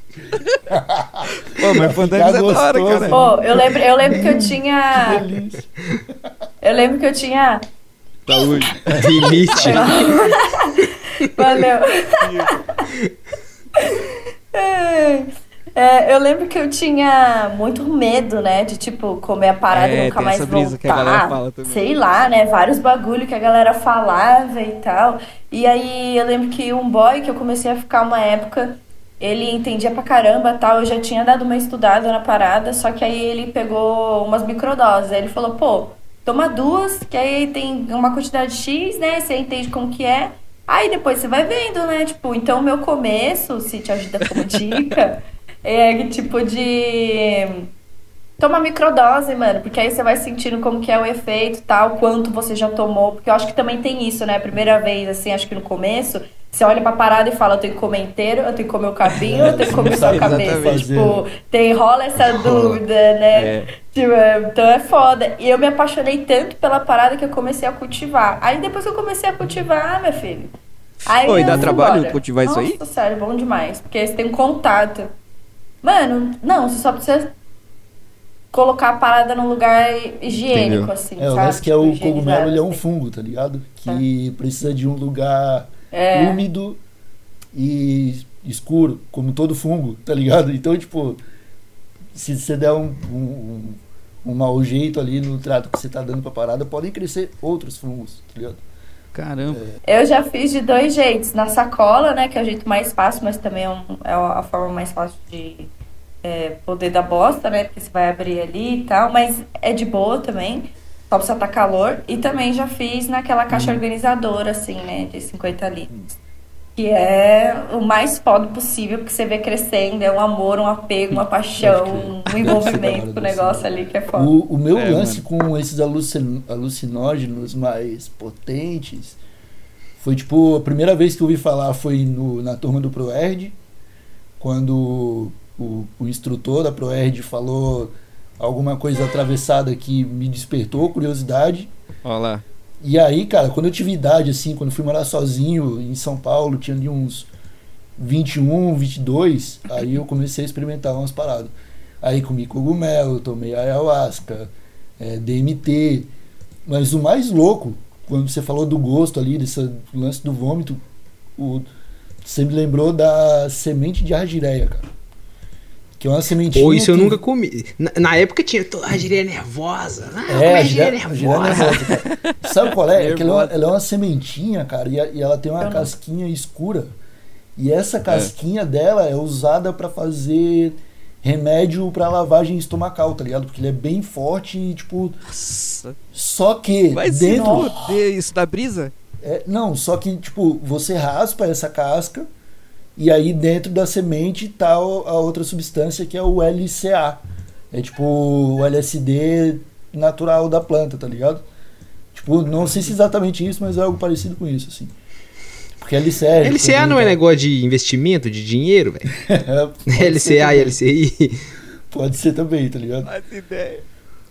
Pô, mas fandangos é da hora, gostoso. cara. Pô, eu lembro, eu lembro que eu Que tinha. delícia. Eu lembro que eu tinha. Saúde. Limite. Valeu. É, eu lembro que eu tinha muito medo, né? De, tipo, comer a parada É, e nunca tem mais essa brisa que a voltar. galera fala também. Sei lá, né? Vários bagulho que a galera falava e tal. E aí eu lembro que um boy que eu comecei a ficar uma época, ele entendia pra caramba tal. Eu já tinha dado uma estudada na parada, só que aí ele pegou umas microdoses. Aí ele falou, pô, toma duas, que aí tem uma quantidade X, né? Você entende como que é. Aí depois você vai vendo, né? Tipo, então o meu começo, se te ajuda como dica, é tipo de tomar microdose, mano, porque aí você vai sentindo como que é o efeito, tal, quanto você já tomou, porque eu acho que também tem isso, né? Primeira vez, assim, acho que no começo, você olha pra parada e fala, eu tenho que comer inteiro, eu tenho que comer o cabinho, eu tenho que comer só a cabeça. Exatamente. Tipo, tem, rola essa dúvida, né? É. Tipo, então é foda. E eu me apaixonei tanto pela parada que eu comecei a cultivar. Aí depois que eu comecei a cultivar, meu filho. Aí Oi, eu dá fui trabalho embora. cultivar isso aí? Nossa, sério, bom demais. Porque você tem um contato. Mano, não, você só precisa colocar a parada num lugar higiênico, Entendeu? assim, É, o sabe? lance que é Tipo, o cogumelo, higienizado, ele é um assim. fungo, tá ligado? Que precisa de um lugar É. úmido e escuro, como todo fungo, tá ligado? Então, tipo, se você der um, um, um mau jeito ali no trato que você tá dando pra parada, podem crescer outros fungos, tá ligado? Caramba. Eu já fiz de dois jeitos. Na sacola, né, que é o jeito mais fácil, mas também é, um- é a forma mais fácil de é, poder dar bosta, né, porque você vai abrir ali e tal, mas é de boa também, só precisa estar calor. E também já fiz naquela caixa organizadora, assim, né, de cinquenta litros. Que é o mais foda possível, porque você vê crescendo, é um amor, um apego, uma paixão, um Deve ser envolvimento da com o hora, negócio ali que é foda. O, o meu É, lance com esses alucin- alucinógenos mais potentes foi, tipo, a primeira vez que eu ouvi falar foi no, na turma do ProErd, quando o, o instrutor da ProErd falou alguma coisa atravessada que me despertou curiosidade. Olha lá. E aí, cara, quando eu tive idade, assim, quando eu fui morar sozinho em São Paulo, tinha ali uns vinte e um, vinte e dois, aí eu comecei a experimentar umas paradas. Aí comi cogumelo, tomei ayahuasca, é, D M T. Mas o mais louco, quando você falou do gosto ali, desse lance do vômito, o, você me lembrou da semente de argireia, cara. Que é uma sementinha. Ou isso eu que- nunca comi. Na, na época tinha toda a argireia nervosa. Ah, eu É, comi a argireia gira- a gira nervosa. nervosa, cara. Sabe qual é? É que ela, é uma- Nervosa. ela é uma sementinha, cara, e, a- e ela tem uma Eu não. casquinha escura. E essa casquinha dela é usada pra fazer remédio pra lavagem estomacal, tá ligado? Porque ele é bem forte e, tipo, Nossa. só que Vai se dentro... foder isso da brisa? É, não, só que, tipo, você raspa essa casca e aí dentro da semente tá o- a outra substância que é o L C A. É tipo o L S D natural da planta, tá ligado? Tipo, não sei se exatamente isso, mas é algo parecido com isso, assim. Porque L C A... L C A não é negócio de investimento, de dinheiro, velho? Pode L C A ser e L C I. também. Pode ser também, tá ligado? Faz ideia.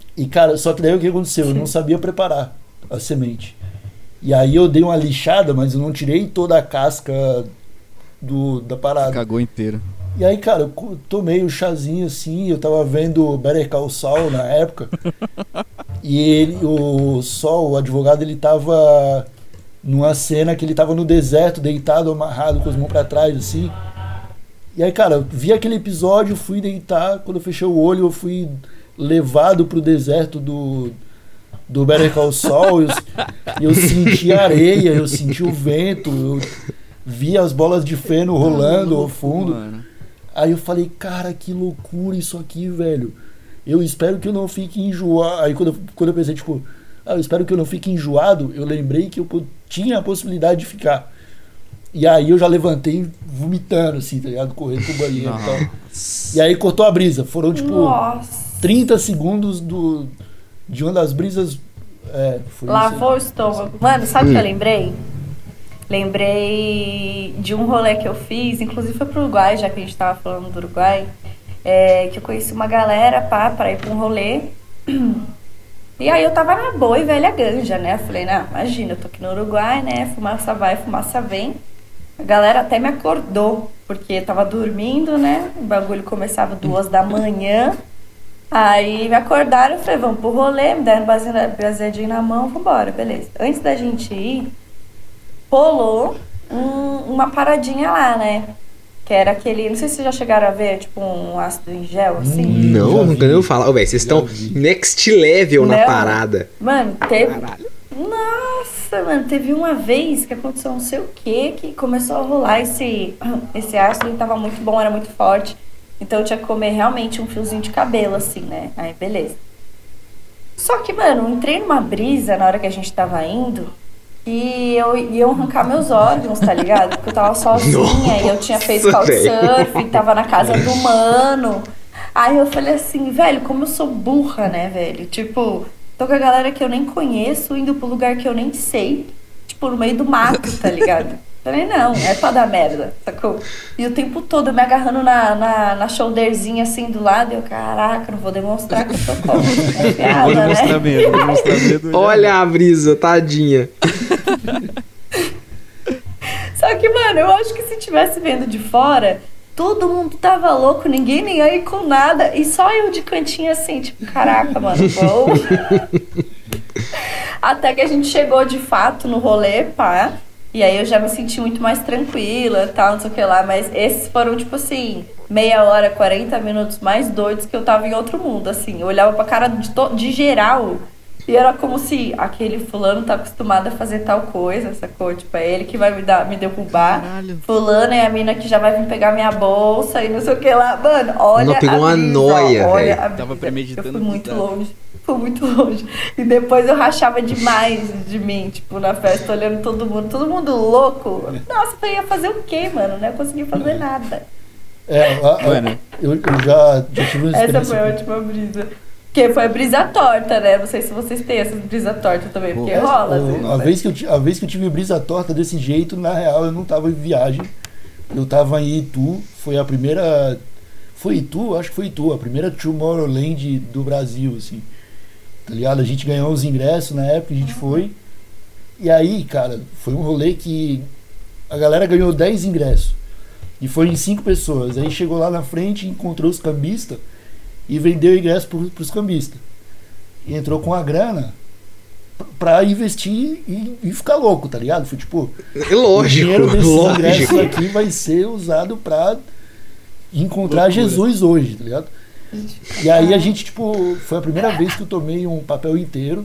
E, cara, só que daí o que aconteceu? Eu não sabia preparar a semente. E aí eu dei uma lixada, mas eu não tirei toda a casca do, da parada. Cagou inteiro. E aí, cara, eu tomei o chazinho assim, eu tava vendo Better Call Saul na época. E ele, o Sol, o advogado, ele tava numa cena que ele tava no deserto, deitado, amarrado, com as mãos pra trás, assim. E aí, cara, eu vi aquele episódio, fui deitar, quando eu fechei o olho, eu fui levado pro deserto do, do Better Call Saul, eu, eu senti a areia, eu senti o vento, eu vi as bolas de feno rolando ao fundo. Mano. Aí eu falei, cara, que loucura isso aqui, velho. Eu espero que eu não fique enjoado. Aí quando eu, quando eu pensei, tipo, ah, eu espero que eu não fique enjoado, eu lembrei que eu tinha a possibilidade de ficar. E aí eu já levantei vomitando, assim, tá ligado? Correndo pro banheiro e tal. E aí cortou a brisa. Foram, tipo, Nossa. trinta segundos do, de uma das brisas. É, foi Lavou o estômago. Mano, sabe o hum. que eu lembrei? Lembrei de um rolê que eu fiz, inclusive foi pro Uruguai, já que a gente tava falando do Uruguai, é, que eu conheci uma galera pá, pra ir pra um rolê. E aí eu tava na boa e velha ganja, né? Eu falei, não, imagina, eu tô aqui no Uruguai, né? Fumaça vai, fumaça vem. A galera até me acordou, porque eu tava dormindo, né? O bagulho começava duas da manhã. Aí me acordaram, eu falei, vamos pro rolê, me deram um baseadinho na mão, vambora, beleza. Antes da gente ir, rolou um, uma paradinha lá, né? Que era aquele, não sei se vocês já chegaram a ver, tipo um ácido em gel, assim. Não, nunca nem ouvi falar. Ô, velho, vocês estão next level na Não. parada. Mano, teve... Caralho. Nossa, mano, teve uma vez que aconteceu não sei o que, que começou a rolar esse, esse ácido e tava muito bom, era muito forte. Então eu tinha que comer realmente um fiozinho de cabelo, assim, né? Aí, beleza. Só que, mano, eu entrei numa brisa na hora que a gente tava indo e eu ia arrancar meus órgãos, tá ligado? Porque eu tava sozinha. Nossa, e eu tinha feito couchsurf e tava na casa do mano. Aí eu falei assim, velho, como eu sou burra, né, velho? Tipo, tô com a galera que eu nem conheço, indo pro lugar que eu nem sei. Tipo, no meio do mato, tá ligado? Falei, não, é pra dar merda, sacou? E o tempo todo eu me agarrando na, na, na shoulderzinha assim do lado, e eu, caraca, não vou demonstrar que eu tô como. É piada, vou né? demonstrar medo, vou demonstrar medo. Olha a brisa, tadinha. Só que, mano, eu acho que se tivesse vendo de fora, todo mundo tava louco, ninguém nem aí com nada, e só eu de cantinho assim, tipo, caraca, mano, vou. Até que a gente chegou de fato no rolê, pá. E aí eu já me senti muito mais tranquila e tal, não sei o que lá. Mas esses foram, tipo assim, meia hora, quarenta minutos mais doidos que eu tava em outro mundo, assim. Eu olhava pra cara de, to- de geral e era como se aquele fulano tá acostumado a fazer tal coisa, sacou? Tipo, é ele que vai me, dar, me derrubar. Caralho. Fulano é a mina que já vai vir pegar minha bolsa e não sei o que lá. Mano, olha Não, pegou a brisa, uma noia, olha velho. a brisa. Tava premeditando Eu fui muito tudo. longe. Fui muito longe. E depois eu rachava demais de mim, tipo, na festa, olhando todo mundo. Todo mundo louco. Nossa, eu ia fazer o quê, mano? Não ia conseguir fazer nada. É, a, a, Mano. eu, eu já, já tive uma Essa experiência. foi a última brisa. Porque foi a brisa torta, né? Não sei se vocês têm essas brisa torta também, porque Essa- rola. o- Assim, a, né? vez que eu, ti- a vez que eu tive brisa torta desse jeito, na real, eu não tava em viagem. Eu tava em Itu. Foi a primeira. Foi Itu? Acho que foi Itu. A primeira Tomorrowland do Brasil, assim. Tá ligado? A gente ganhou os ingressos na época, a gente foi. E aí, cara, foi um rolê que a galera ganhou dez ingressos. E foi em cinco pessoas. Aí chegou lá na frente, encontrou os cambistas e vendeu o ingresso pro, pros cambistas. E entrou com a grana p- pra investir e, e ficar louco, tá ligado? Foi tipo, É lógico, o dinheiro desses ingressos lógico. aqui vai ser usado pra encontrar Loucura. Jesus hoje, tá ligado? E aí a gente, tipo, foi a primeira vez que eu tomei um papel inteiro.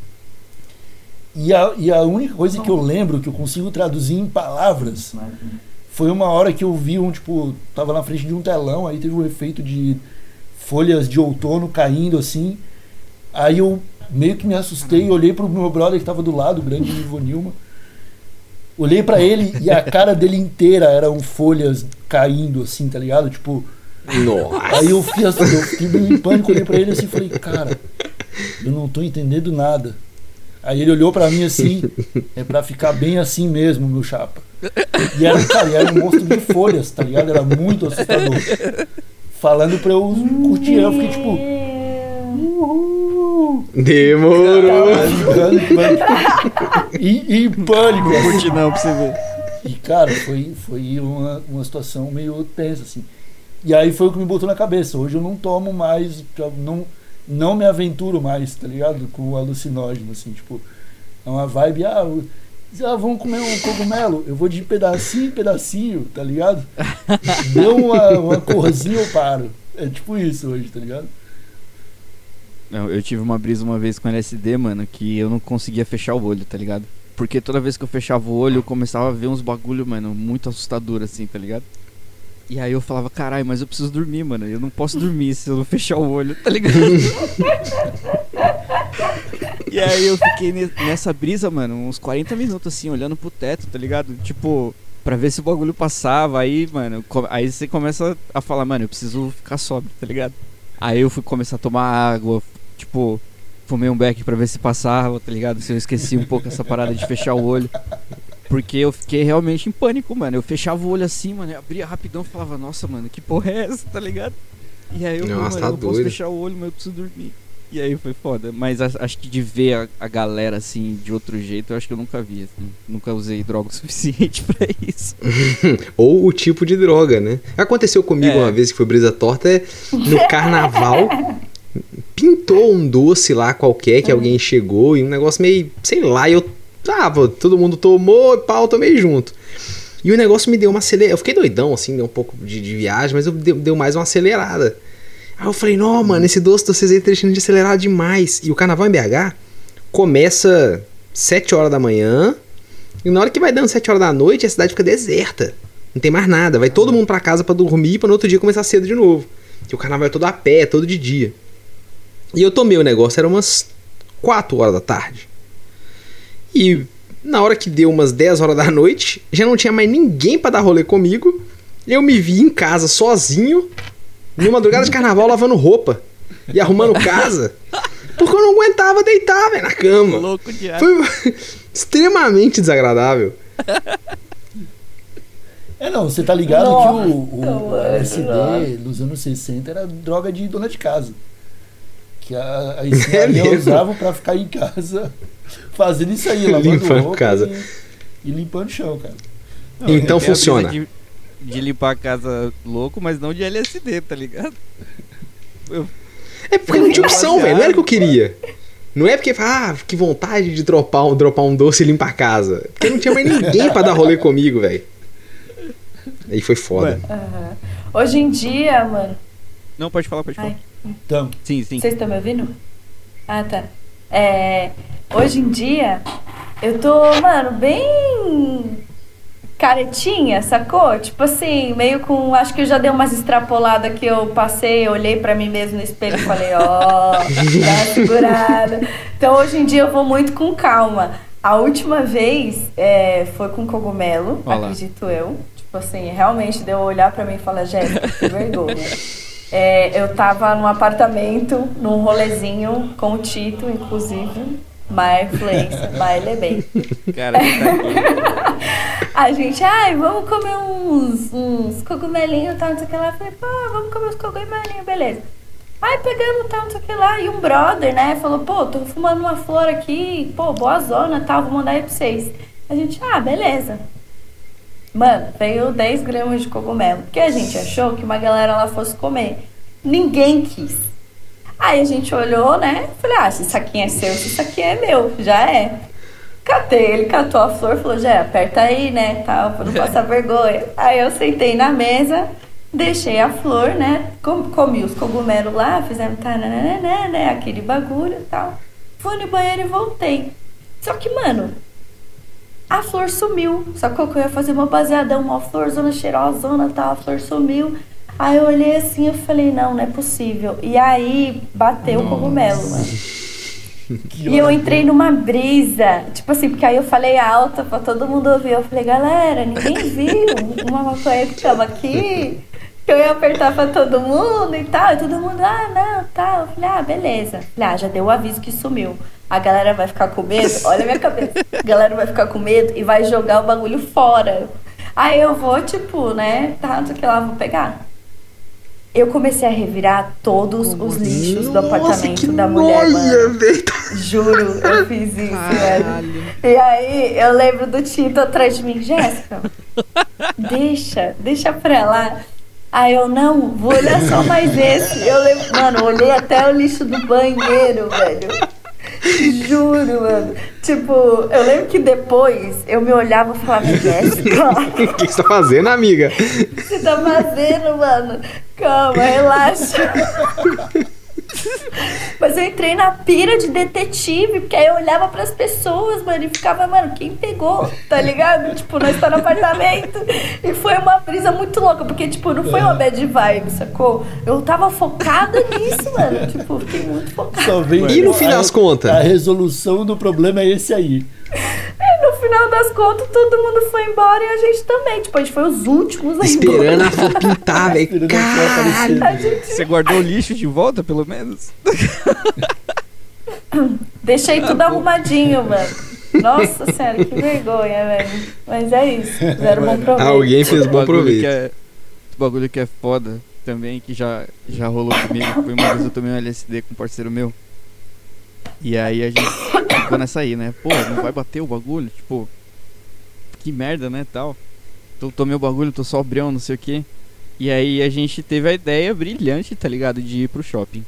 E a, e a única coisa que eu lembro, que eu consigo traduzir em palavras, foi uma hora que eu vi um, tipo, tava na frente de um telão, aí teve um efeito de folhas de outono caindo assim. Aí eu meio que me assustei, olhei pro meu brother que tava do lado, o grande Ivo Nilma. Olhei pra ele e a cara dele inteira eram folhas caindo assim, tá ligado? Tipo, Nossa. aí eu fiquei, assim, eu fiquei meio em pânico, olhei pra ele assim e falei, cara, eu não tô entendendo nada. Aí ele olhou pra mim assim, é pra ficar bem assim mesmo, meu chapa. E era, cara, e era um monstro de folhas, tá ligado? Era muito assustador. Falando pra eu curtir, eu fiquei tipo, Uhul! Demorou. Caralho, em pânico. Em, em pânico. Vou assim. curtir não pra você ver. E, cara, foi, foi uma, uma situação meio tensa, assim. E aí foi o que me botou na cabeça. Hoje eu não tomo mais, eu não, não me aventuro mais, tá ligado? Com o alucinógeno, assim, tipo, é uma vibe, ah, eu- ah, vamos comer um cogumelo, eu vou de pedacinho em pedacinho, tá ligado? Deu uma, uma corzinha, eu paro. É tipo isso hoje, tá ligado? Não, eu tive uma brisa uma vez com L S D, mano, que eu não conseguia fechar o olho, tá ligado? Porque toda vez que eu fechava o olho, eu começava a ver uns bagulho, mano, muito assustador, assim, tá ligado? E aí eu falava, caralho, mas eu preciso dormir, mano. Eu não posso dormir se eu não fechar o olho, tá ligado? E aí eu fiquei ne- nessa brisa, mano, uns quarenta minutos, assim, olhando pro teto, tá ligado? Tipo, pra ver se o bagulho passava. Aí, mano, co- aí você começa a falar, mano, eu preciso ficar sóbrio, tá ligado? Aí eu fui começar a tomar água, tipo, fumei um beck pra ver se passava, tá ligado? Se eu esqueci um pouco essa parada de fechar o olho. Porque eu fiquei realmente em pânico, mano. Eu fechava o olho assim, mano, eu abria rapidão e falava, nossa, mano, que porra é essa, tá ligado? E aí eu, Nossa, mano, tá eu não posso doido. fechar o olho, mas eu preciso dormir. E aí foi foda. Mas a- acho que de ver a, a galera assim, de outro jeito, eu acho que eu nunca vi, assim. Nunca usei droga o suficiente pra isso. Ou o tipo de droga, né? Aconteceu comigo É. uma vez que foi brisa torta, é, no carnaval, pintou um doce lá qualquer que alguém chegou e um negócio meio, sei lá, e eu tava, todo mundo tomou, pau, tomei junto. E o negócio me deu uma acelerada, eu fiquei doidão, assim, deu um pouco de, de viagem, mas eu deu, deu mais uma acelerada. Aí eu falei, não, mano, esse doce do vocês aí tá deixando de acelerar demais. E o carnaval em B H começa sete horas da manhã, e na hora que vai dando sete horas da noite, a cidade fica deserta. Não tem mais nada. Vai todo mundo pra casa pra dormir, pra no outro dia começar cedo de novo. Que o carnaval é todo a pé, todo de dia. E eu tomei o negócio, era umas quatro horas da tarde. E na hora que deu umas dez horas da noite, já não tinha mais ninguém pra dar rolê comigo. Eu me vi em casa sozinho, numa madrugada de carnaval, lavando roupa e arrumando casa. Porque eu não aguentava deitar, velho, na cama. Louco de ar. Foi extremamente desagradável. É, não, você tá ligado Nossa, que o, o mano, L S D nossa. nos anos sessenta era droga de dona de casa. Que a, a É engenharia mesmo? usava pra ficar em casa fazendo isso aí, lavando Limpando roupa casa. E, e limpando o chão, cara. Não, Então eu tenho a brisa funciona. De, de limpar a casa louco, mas não de L S D, tá ligado? Eu, É porque não tinha opção, velho. Não era o que eu queria. Não é porque, ah, que vontade de dropar um, dropar um doce e limpar a casa. É porque não tinha mais ninguém pra dar rolê comigo, velho. Aí foi foda. Ué. Aham. Hoje em dia, mano. não, pode falar, pode falar. Ai, Então, Sim, sim. vocês estão me ouvindo? Ah, tá. É, hoje em dia, eu tô, mano, bem caretinha, sacou? Tipo assim, meio com. Acho que eu já dei umas extrapoladas que eu passei, olhei pra mim mesmo no espelho e falei, ó, dá uma segurada. Então hoje em dia eu vou muito com calma. A última vez é, foi com cogumelo, Olha lá. acredito eu. Tipo assim, realmente deu olhar pra mim e falar, Jéssica, que vergonha. É, eu tava num apartamento, num rolezinho com o Tito, inclusive. My influência, my lebem. Cara, que tá aqui. A gente, ai, vamos comer uns, uns cogumelinhos e tal, não sei o que lá. Eu falei, pô, vamos comer uns cogumelinhos, beleza. Aí pegamos tal, não sei o que lá. E um brother, né, falou, pô, tô fumando uma flor aqui, pô, boa zona e tal, vou mandar aí pra vocês. A gente, ah, beleza. Mano, veio dez gramas de cogumelo. Porque a gente achou que uma galera lá fosse comer. Ninguém quis. Aí a gente olhou, né? Falei, ah, se isso aqui é seu, se isso aqui é meu, já é. Catei, ele catou a flor, falou, já aperta aí, né, tal, pra não passar vergonha. Aí eu sentei na mesa, deixei a flor, né, com- comi os cogumelos lá, fizemos tananana, né, aquele bagulho e tal. Fui no banheiro e voltei. Só que, mano, a flor sumiu. Sacou que eu ia fazer uma baseadão, uma florzona cheirosona e tal, a flor sumiu. Aí eu olhei assim e falei, não, não é possível. E aí bateu o cogumelo, mano. que E eu hora entrei numa brisa, tipo assim, porque aí eu falei alta pra todo mundo ouvir. Eu falei, galera, ninguém viu uma maconha que tava aqui, que eu ia apertar pra todo mundo e tal. E todo mundo, ah, não, tal. Eu falei, ah, beleza. Falei, ah, já deu o aviso que sumiu. A galera vai ficar com medo, olha a minha cabeça. A galera vai ficar com medo e vai jogar o bagulho fora. Aí eu vou, tipo, né, tá, não sei o que lá, vou pegar. Eu comecei a revirar todos Como os assim? lixos do Nossa, apartamento que da mulher, noia, mano. velho. Juro, eu fiz isso, velho. Caralho. E aí, eu lembro do Tito atrás de mim, Jéssica, deixa, deixa pra lá. Aí eu, não, vou olhar só mais esse. Eu lembro, mano, eu olhei até o lixo do banheiro, velho. Juro, mano. Tipo, eu lembro que depois eu me olhava e falava, Jéssica, O que, que você tá fazendo, amiga? o que você tá fazendo, mano? Calma, relaxa. Mas eu entrei na pira de detetive, porque aí eu olhava pras pessoas, mano, e ficava, mano, quem pegou, tá ligado? Tipo, nós tá no apartamento. E foi uma brisa muito louca, porque, tipo, não foi uma bad vibe, sacou? Eu tava focada nisso, mano. Tipo, fiquei muito focada. Só vem E no fim das contas? A resolução do problema é esse aí. E no final das contas, todo mundo foi embora e a gente também. Tipo, a gente foi os últimos a ir Esperando embora. a flor pintar, velho. Esperando a flor aparecer. Caralho. A gente Você guardou o lixo de volta, pelo menos? deixei tudo arrumadinho, mano. Nossa senhora, que vergonha, velho. Mas é isso. Fizeram bom proveito. Alguém fez bom bagulho proveito. que é, bagulho que é foda também, que já, já rolou comigo. Foi uma vez eu tomei um L S D com um parceiro meu. E aí a gente ficou nessa aí, né? Pô, não vai bater o bagulho? Tipo, que merda, né, tal. Tô, tomei o bagulho, tô só brão, não sei o que. E aí a gente teve a ideia brilhante, tá ligado? De ir pro shopping.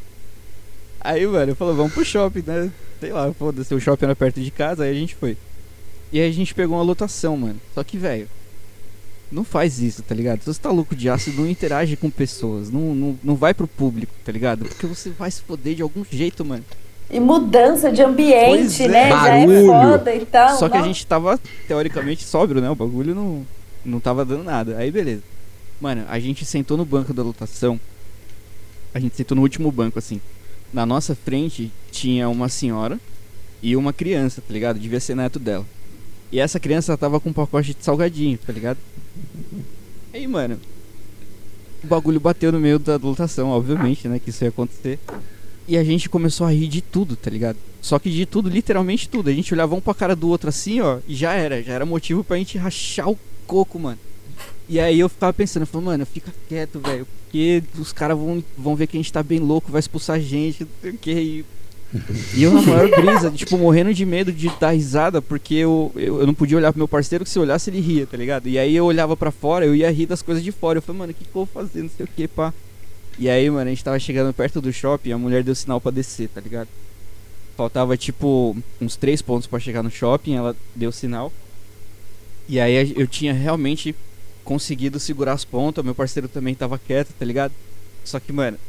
Aí, mano, eu falei, vamos pro shopping, né? Sei lá, foda-se, o shopping era perto de casa, aí a gente foi. E aí a gente pegou uma lotação, mano. Só que, velho, não faz isso, tá ligado? Se você tá louco de ácido, não interage com pessoas. Não, não, não vai pro público, tá ligado? Porque você vai se foder de algum jeito, mano. E mudança de ambiente, Pois é. né? Já é Barulho. foda e tal. Só que a Nossa. gente tava, teoricamente, sóbrio, né? O bagulho não, não tava dando nada. Aí, beleza. Mano, a gente sentou no banco da lotação. A gente sentou no último banco, assim. Na nossa frente tinha uma senhora e uma criança, tá ligado? Devia ser neto dela. E essa criança tava com um pacote de salgadinho, tá ligado? Aí, mano, o bagulho bateu no meio da lotação, obviamente, né? Que isso ia acontecer. E a gente começou a rir de tudo, tá ligado? Só que de tudo, literalmente tudo. A gente olhava um pra cara do outro assim, ó, e já era. Já era motivo pra gente rachar o coco, mano. E aí eu ficava pensando, eu falei, mano, fica quieto, velho. Porque os caras vão, vão ver que a gente tá bem louco, vai expulsar a gente, não sei o que. E, e eu na maior brisa, tipo, morrendo de medo de dar risada, porque eu, eu, eu não podia olhar pro meu parceiro, que se eu olhasse ele ria, tá ligado? E aí eu olhava pra fora, eu ia rir das coisas de fora. Eu falei, mano, o que, que eu vou fazer, não sei o que, pá. E aí, mano, a gente tava chegando perto do shopping, a mulher deu sinal pra descer, tá ligado? Faltava, tipo, uns três pontos pra chegar no shopping, ela deu sinal. E aí eu tinha realmente conseguido segurar as pontas, meu parceiro também tava quieto, tá ligado? Só que, mano...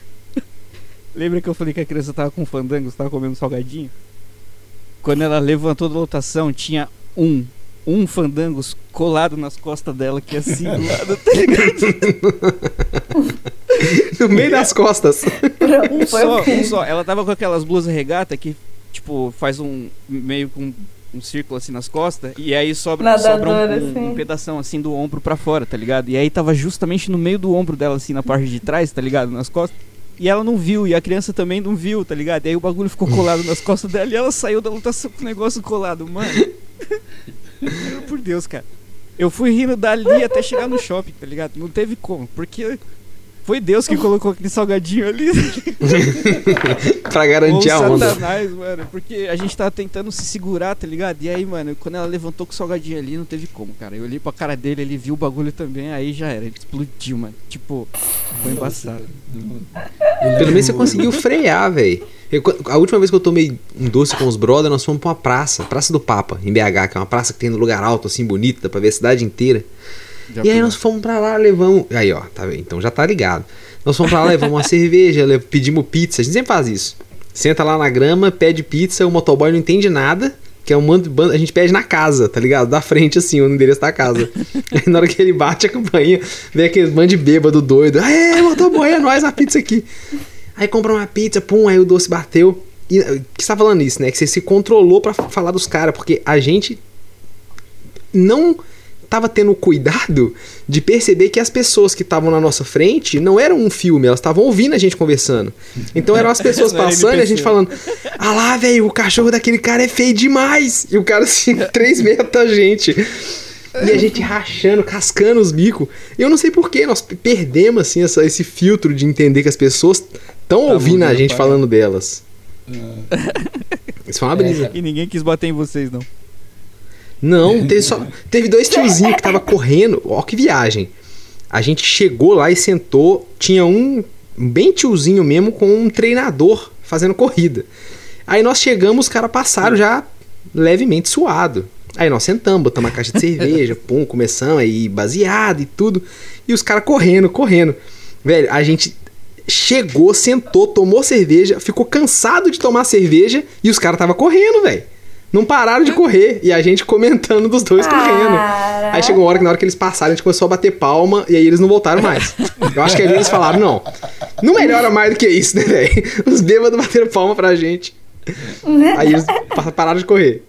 Lembra que eu falei que a criança tava com fandangos, tava comendo salgadinho? Quando ela levantou da lotação, tinha um, um fandangos colado nas costas dela, que assim, do lado, tá ligado? No meio das costas. Um Foi só, o fim. um só. Ela tava com aquelas blusas regata que, tipo, faz um meio com um círculo assim nas costas. E aí sobra, sobra um, Nadadora, um, assim. um pedação assim do ombro pra fora, tá ligado? E aí tava justamente no meio do ombro dela, assim, na parte de trás, tá ligado? Nas costas. E ela não viu, e a criança também não viu, tá ligado? E aí o bagulho ficou colado nas costas dela e ela saiu da lutação com o negócio colado, mano. Juro por Deus, cara. Eu fui rindo dali até chegar no shopping, tá ligado? Não teve como, porque foi Deus que colocou aquele salgadinho ali. Pra garantir a Ou onda. Satanás, mano, porque a gente tava tentando se segurar, tá ligado? E aí, mano, quando ela levantou com o salgadinho ali, não teve como, cara. Eu olhei pra cara dele, ele viu o bagulho também, aí já era, ele explodiu, mano. Tipo, foi embaçado. Pelo menos você conseguiu frear, velho. A última vez que eu tomei um doce com os brothers, nós fomos pra uma praça, Praça do Papa, em B H, que é uma praça que tem no lugar alto, assim, bonita, dá pra ver a cidade inteira. Já E aí fui nós lá. fomos pra lá, levamos... Aí, ó, tá vendo? Então já tá ligado. Nós fomos pra lá, levamos uma cerveja, le- pedimos pizza. A gente sempre faz isso. Senta lá na grama, pede pizza, o motoboy não entende nada, que é um mando, bando- a gente pede na casa, tá ligado? Da frente, assim, o endereço da casa. Aí na hora que ele bate a campainha, vem aquele bando de bêbado doido. Aê, motoboy, é nóis a pizza aqui. Aí compra uma pizza, pum, aí o doce bateu. E o que você tá falando isso, né? Que você se controlou pra falar dos caras, porque a gente não tava tendo cuidado de perceber que as pessoas que estavam na nossa frente não eram um filme, elas estavam ouvindo a gente conversando. Então eram as pessoas Não era passando e a gente N P C. falando: ah lá, velho, o cachorro daquele cara é feio demais. E o cara assim, três metros da gente. E a gente rachando, cascando os bicos. Eu não sei porquê, nós perdemos assim, essa, esse filtro de entender que as pessoas estão Tá ouvindo a ouvindo, gente pai. falando delas. Isso foi uma brisa. E ninguém quis bater em vocês, não. Não, teve, só, teve dois tiozinhos que tava correndo. Ó que viagem. A gente chegou lá e sentou. Tinha um bem tiozinho mesmo com um treinador fazendo corrida. Aí nós chegamos, os caras passaram já levemente suado. Aí nós sentamos, botamos uma caixa de cerveja, pum, começamos aí baseado e tudo. E os caras correndo, correndo. Velho, a gente chegou, sentou, tomou cerveja, ficou cansado de tomar cerveja e os caras tava correndo, velho. Não pararam de correr. E a gente comentando dos dois correndo. Aí chegou uma hora que na hora que eles passaram, a gente começou a bater palma e aí eles não voltaram mais. Eu acho que ali eles falaram, não, não melhora mais do que isso, né, velho? Os bêbados bateram palma pra gente. Aí eles pa- pararam de correr.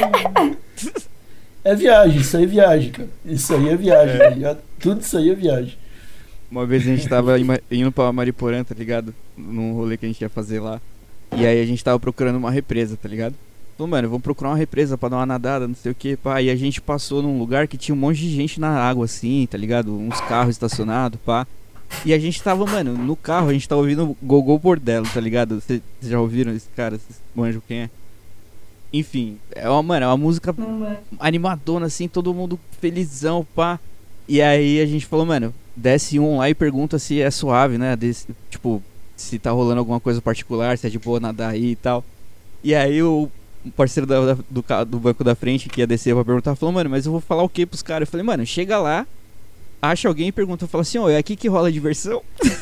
É viagem, isso aí é viagem, cara. Isso aí é viagem, tá ligado? Tudo isso aí é viagem. Uma vez a gente tava ima- indo pra Mariporã, tá ligado? Num rolê que a gente ia fazer lá. E aí a gente tava procurando uma represa, tá ligado? Falou, mano, vamos procurar uma represa pra dar uma nadada, não sei o que, pá. E a gente passou num lugar que tinha um monte de gente na água, assim, tá ligado? Uns carros estacionados, pá. E a gente tava, mano, no carro, a gente tava ouvindo Gogol Bordello, tá ligado? Vocês já ouviram esse cara? Vocês manjam quem é? Enfim, é uma, mano, é uma música animadona, assim, todo mundo felizão, pá. E aí a gente falou, mano, desce um lá e pergunta se é suave, né? Desse, tipo, se tá rolando alguma coisa particular, se é de boa nadar aí e tal. E aí o parceiro da, da, do, ca- do banco da frente que ia descer pra perguntar, falou, mano, mas eu vou falar o que pros caras? Eu falei, mano, chega lá, acha alguém e pergunta, fala assim, ó, é aqui que rola diversão?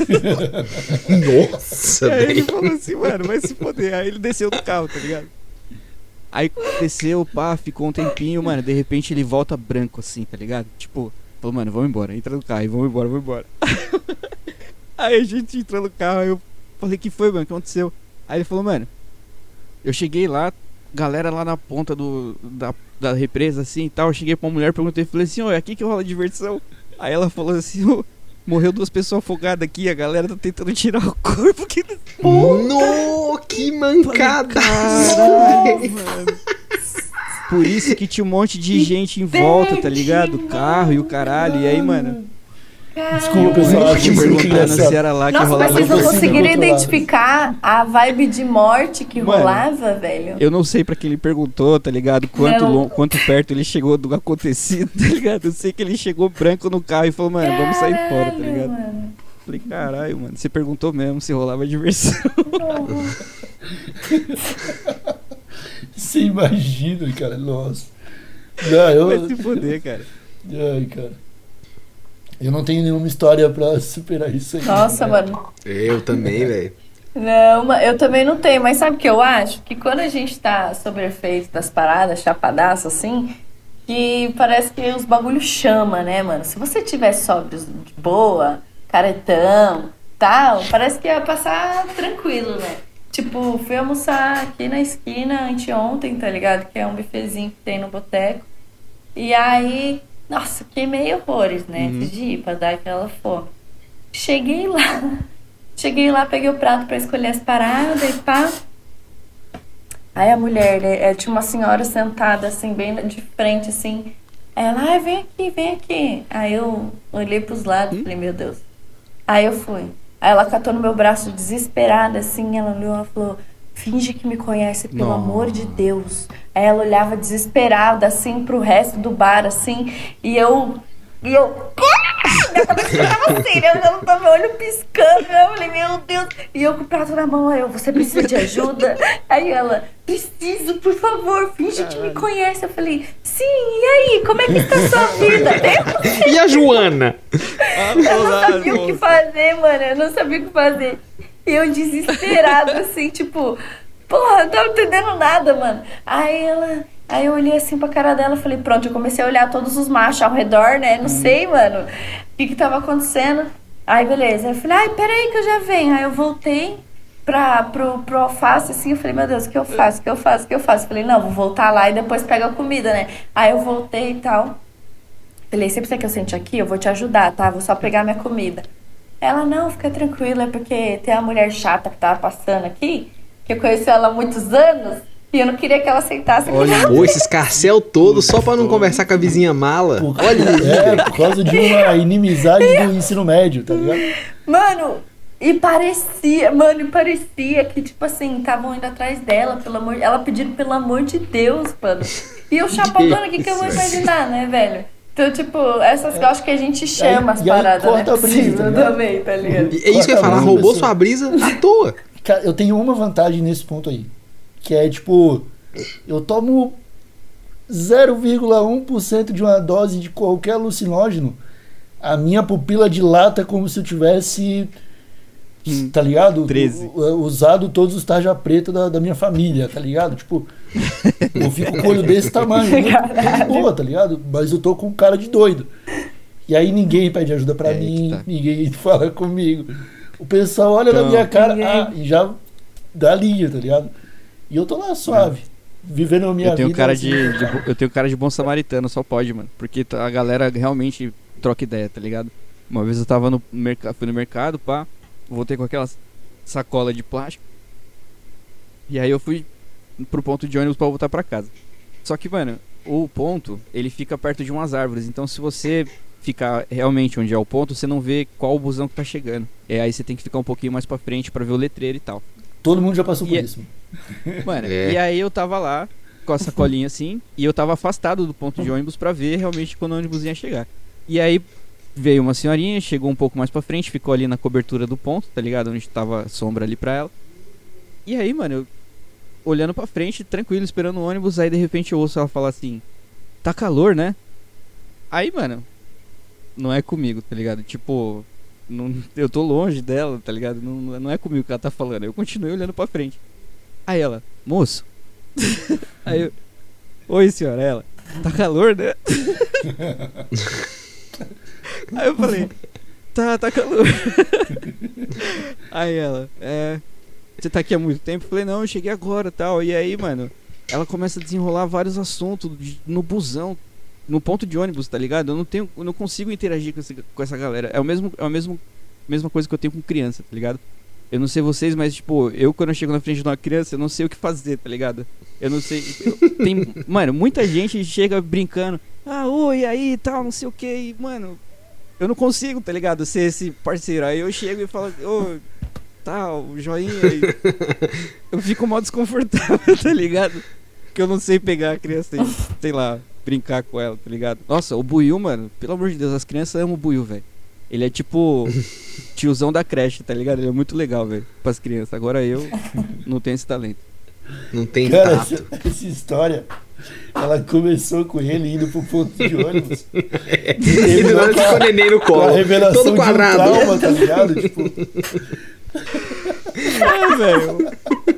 Nossa, E aí ele velho. falou assim, mano, vai se foder. Aí ele desceu do carro, tá ligado? Aí desceu, pá, ficou um tempinho, mano, de repente ele volta branco assim, tá ligado? Tipo, falou, mano, vamos embora, entra no carro, e vamos embora, vamos embora. Aí a gente entrou no carro, aí eu falei, que foi, mano, o que aconteceu? Aí ele falou, mano, eu cheguei lá, galera lá na ponta do, da, da represa assim e tal, eu cheguei pra uma mulher, perguntei, falei assim, ó, é aqui que rola diversão? Aí ela falou assim, ó, morreu duas pessoas afogadas aqui, a galera tá tentando tirar o corpo que... No, que mancada. Caralho, mano. Por isso que tinha um monte de gente em volta, tá ligado? Carro e o caralho. E aí, mano, Desculpa, pessoal, eu acho te isso muito perguntando se engraçado. era lá que Nossa, mas rolava. vocês não consigo conseguiram controlar. identificar a vibe de morte que Mano, rolava, velho? Eu não sei pra quem ele perguntou, tá ligado? Quanto, Não. lon- quanto perto ele chegou do acontecido, tá ligado? Eu sei que ele chegou branco no carro e falou, mano, vamos sair fora, tá Caralho, ligado? mano. Falei, caralho, mano, você perguntou mesmo se rolava diversão. Você imagina, cara, nossa. Não, Vai eu, se foder, cara. ai, cara. Eu não tenho nenhuma história pra superar isso aí. Nossa, né? mano. Eu também, velho. Não, ma- eu também não tenho, mas sabe o que eu acho? Que quando a gente tá sob efeito das paradas, chapadaço assim, que parece que os bagulho chama, né, mano? Se você tiver sóbrio de boa, caretão, tal, parece que ia passar tranquilo, né? Tipo, fui almoçar aqui na esquina anteontem, tá ligado? Que é um bifezinho que tem no boteco. E aí, nossa, queimei horrores, né? Antes de ir, pra dar aquela fome. Cheguei lá. Cheguei lá, peguei o prato pra escolher as paradas e pá. Aí a mulher, né, é, tinha uma senhora sentada assim, bem de frente, assim. Aí ela, ai, vem aqui, vem aqui. Aí eu olhei pros lados e falei, meu Deus. Aí eu fui. Aí ela catou no meu braço desesperada, assim, ela olhou e falou, finge que me conhece, pelo Não. amor de Deus. Aí ela olhava desesperada, assim, pro resto do bar, assim, e eu... E eu... Minha cabeça tava assim, né? Eu tava meu olho piscando, eu falei, meu Deus. E eu com o prato na mão, aí eu, você precisa de ajuda? Aí ela, preciso, por favor, finge que me conhece. Eu falei, sim, e aí, como é que está a sua vida? Eu E a Joana? eu não sabia o que fazer, mano. Eu não sabia o que fazer. E eu desesperado, assim, tipo, porra, não tava entendendo nada, mano. Aí ela. Aí eu olhei assim pra cara dela e falei, pronto, eu comecei a olhar todos os machos ao redor, né? Não sei, mano, o que que tava acontecendo. Aí, beleza. Aí eu falei, ai, peraí que eu já venho. Aí eu voltei pra, pro, pro alface, assim, eu falei, meu Deus, o que eu faço? O que eu faço? O que eu faço? Falei, não, vou voltar lá e depois pego a comida, né? Aí eu voltei e tal. Falei, você precisa que eu sente aqui? Eu vou te ajudar, tá? Vou só pegar minha comida. Ela, não, fica tranquila, é porque tem uma mulher chata que tava passando aqui, que eu conheci ela há muitos anos, E eu não queria que ela aceitasse. Olha, Pô, esse escarcel todo só pra não conversar com a vizinha mala. Por, Olha, é, por causa de uma inimizade do ensino médio, tá ligado? Mano, e parecia, mano, e parecia que, tipo assim, estavam indo atrás dela, pelo amor, ela pedindo pelo amor de Deus, mano. E eu chapotando, o que que eu vou imaginar, né, velho? Então, tipo, essas que eu acho que a gente chama aí- as e aí paradas, corta né? a brisa, Possível tá ligado? também, tá ligado? E é isso que eu ia falar, Corta a roubou brisa. sua brisa à toa. Cara, eu tenho uma vantagem nesse ponto aí. Que é, tipo, eu tomo zero vírgula um por cento de uma dose de qualquer alucinógeno. A minha pupila dilata como se eu tivesse, Hum, tá ligado? treze. U- u- Usado todos os tarja preta da, da minha família, tá ligado? Tipo, eu fico com o olho desse tamanho. Eu tô de boa, tá ligado? Mas eu tô com cara de doido. E aí ninguém pede ajuda pra É, mim, que tá. ninguém fala comigo. O pessoal olha na Então, minha cara ninguém. ah, e já dá linha, tá ligado? E eu tô lá suave, vivendo a minha Eu tenho vida. cara assim. de, de bo- eu tenho cara de bom samaritano, só pode, mano. Porque t- a galera realmente troca ideia, tá ligado? Uma vez eu tava no mercado, fui no mercado, pá, voltei com aquela sacola de plástico. E aí eu fui pro ponto de ônibus pra voltar pra casa. Só que, mano, o ponto, ele fica perto de umas árvores. Então se você ficar realmente onde é o ponto, você não vê qual o busão que tá chegando. É, aí você tem que ficar um pouquinho mais pra frente pra ver o letreiro e tal. Todo mundo já passou por E é- isso. Mano, É. e aí eu tava lá com a sacolinha assim, e eu tava afastado do ponto de ônibus pra ver realmente quando o ônibus ia chegar. E aí veio uma senhorinha, chegou um pouco mais pra frente, ficou ali na cobertura do ponto, tá ligado? Onde tava sombra ali pra ela. E aí, mano, eu olhando pra frente, tranquilo, esperando o ônibus, aí de repente eu ouço ela falar assim: "Tá calor, né?" Aí, mano, não é comigo, tá ligado? Tipo, não, eu tô longe dela, tá ligado? Não, não é comigo que ela tá falando. Eu continuei olhando pra frente. Aí ela: "Moço." Aí eu: "Oi, senhora." Ela: "Tá calor, né?" Aí eu falei: Tá, tá calor." Aí ela: "É, você tá aqui há muito tempo?" Eu falei: "Não, eu cheguei agora, tal." E aí, mano, ela começa a desenrolar vários assuntos de- no busão, no ponto de ônibus, tá ligado? Eu não tenho, eu não consigo interagir com, esse, com essa galera. É o mesmo, é a mesmo, mesma coisa que eu tenho com criança, tá ligado? Eu não sei vocês, mas tipo, eu quando eu chego na frente de uma criança, eu não sei o que fazer, tá ligado? Eu não sei. eu- tem, mano, muita gente chega brincando: "Ah, oi, e aí, tal, não sei o que." E, mano, eu não consigo, tá ligado? Ser esse parceiro. Aí eu chego e falo: "Ô, tal, joinha." E eu fico mal desconfortável, tá ligado? Porque eu não sei pegar a criança e, sei lá, brincar com ela, tá ligado? Nossa, o Buiu, mano, pelo amor de Deus, as crianças amam o Buiu, velho. Ele é tipo tiozão da creche, tá ligado? Ele é muito legal, velho, pras crianças. Agora eu não tenho esse talento. Não tem Cara, tato. essa, essa história, ela começou com ele indo pro ponto de ônibus. E do nada com a- ficou neném no com a colo. revelação Todo de um quadrado. trauma, tá ligado? Tipo, É, velho.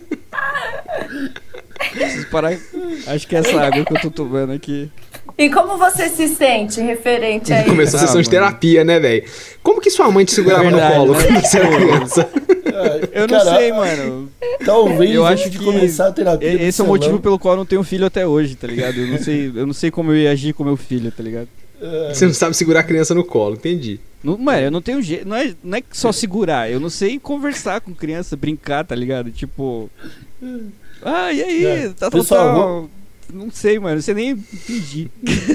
Preciso parar. Acho que é essa água que eu tô tomando aqui. E como você se sente referente a isso? Começou a Ah, sessão de mano. terapia, né, velho? Como que sua mãe te segurava Verdade, no colo né? quando você era criança? ah, Eu não cara, sei, mano. Talvez Eu antes acho de que começar a terapia. E- do Esse é o Celão, motivo pelo qual eu não tenho filho até hoje, tá ligado? Eu não sei, eu não sei como eu ia agir com meu filho, tá ligado? é, Você não sabe segurar a criança no colo, entendi. Não, mano, eu não tenho jeito. Não é, não é só segurar, eu não sei conversar com criança, brincar, tá ligado? Tipo. Ah, e aí? É. Tá, tá, Pessoal, tá. vou- Não sei, mano. Você nem pedir.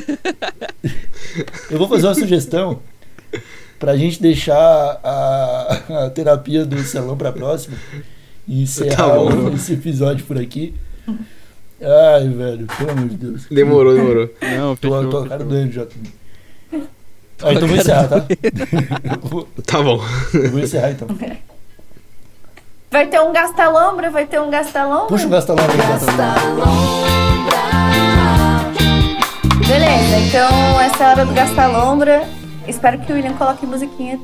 Eu vou fazer uma sugestão pra gente deixar a, a terapia do Celão pra próxima e encerrar Tá bom. esse episódio por aqui. Ai, velho, pelo amor de Deus. Demorou, demorou. Não, Tô, fechou. tô a cara fechou. doendo já. Ah, então vou encerrar, tá? Eu vou, Tá bom. eu vou encerrar então. Vai ter um gastalombra, vai ter um gastalombra. Puxa o gastalão aí, Beleza, então essa é a hora do gastalombra. Espero que o William coloque musiquinha.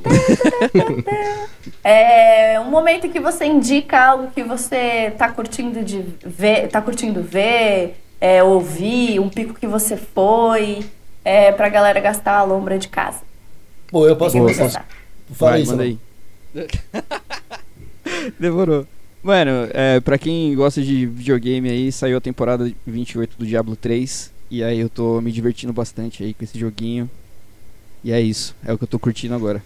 É um momento que você indica algo que você tá curtindo de ver, tá curtindo ver, é, ouvir, um pico que você foi, é, pra galera gastar a lombra de casa. Pô, eu posso Quem vai começar. gastar? Fala Vai, aí, manda Celão. aí. Demorou. Mano, é, pra quem gosta de videogame aí, saiu a temporada vinte e oito do Diablo três. E aí eu tô me divertindo bastante aí com esse joguinho. E é isso, é o que eu tô curtindo agora.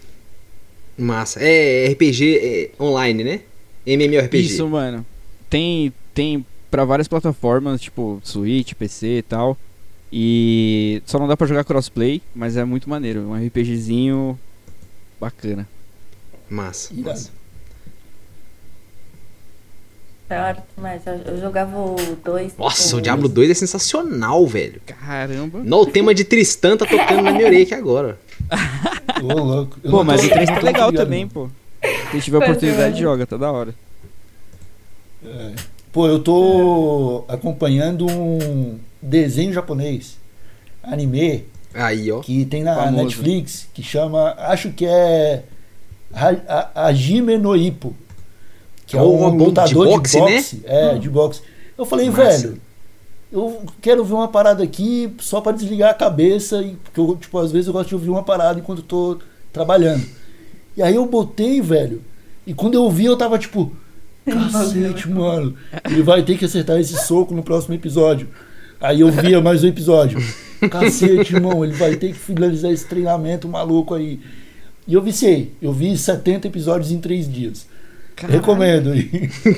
Massa. É R P G é, online, né? MMORPG. Isso, mano. Tem, tem pra várias plataformas, tipo Switch, P C e tal. E só não dá pra jogar crossplay, mas é muito maneiro. Um RPGzinho bacana. Massa, Irado. massa. Certo, mas eu, eu jogava o dois. Nossa, o Diablo dois é sensacional, velho. Caramba. Não, o tema de Tristan tá tocando na minha orelha aqui agora. Ô, louco. Eu Pô, não mas tô- o três não tá tô legal ligado, também, não. pô. Se tiver Pois oportunidade, é. joga, tá da hora. É. Pô, eu tô acompanhando um desenho japonês, anime, Aí, ó. que tem na Famoso. Netflix, que chama, acho que é Ha- A- Hajime no Ippo, que é Oh, um bom, de lutador de boxe, boxe, né? é, de boxe. Eu falei, Massa. velho, eu quero ver uma parada aqui só pra desligar a cabeça, e, porque eu, tipo, às vezes eu gosto de ouvir uma parada enquanto eu tô trabalhando. E aí eu botei, velho, e quando eu vi eu tava tipo, cacete, mano, ele vai ter que acertar esse soco no próximo episódio. Aí eu via mais um episódio. Cacete, irmão, ele vai ter que finalizar esse treinamento maluco aí. E eu viciei. Eu vi setenta episódios em três dias. Caralho. Recomendo aí.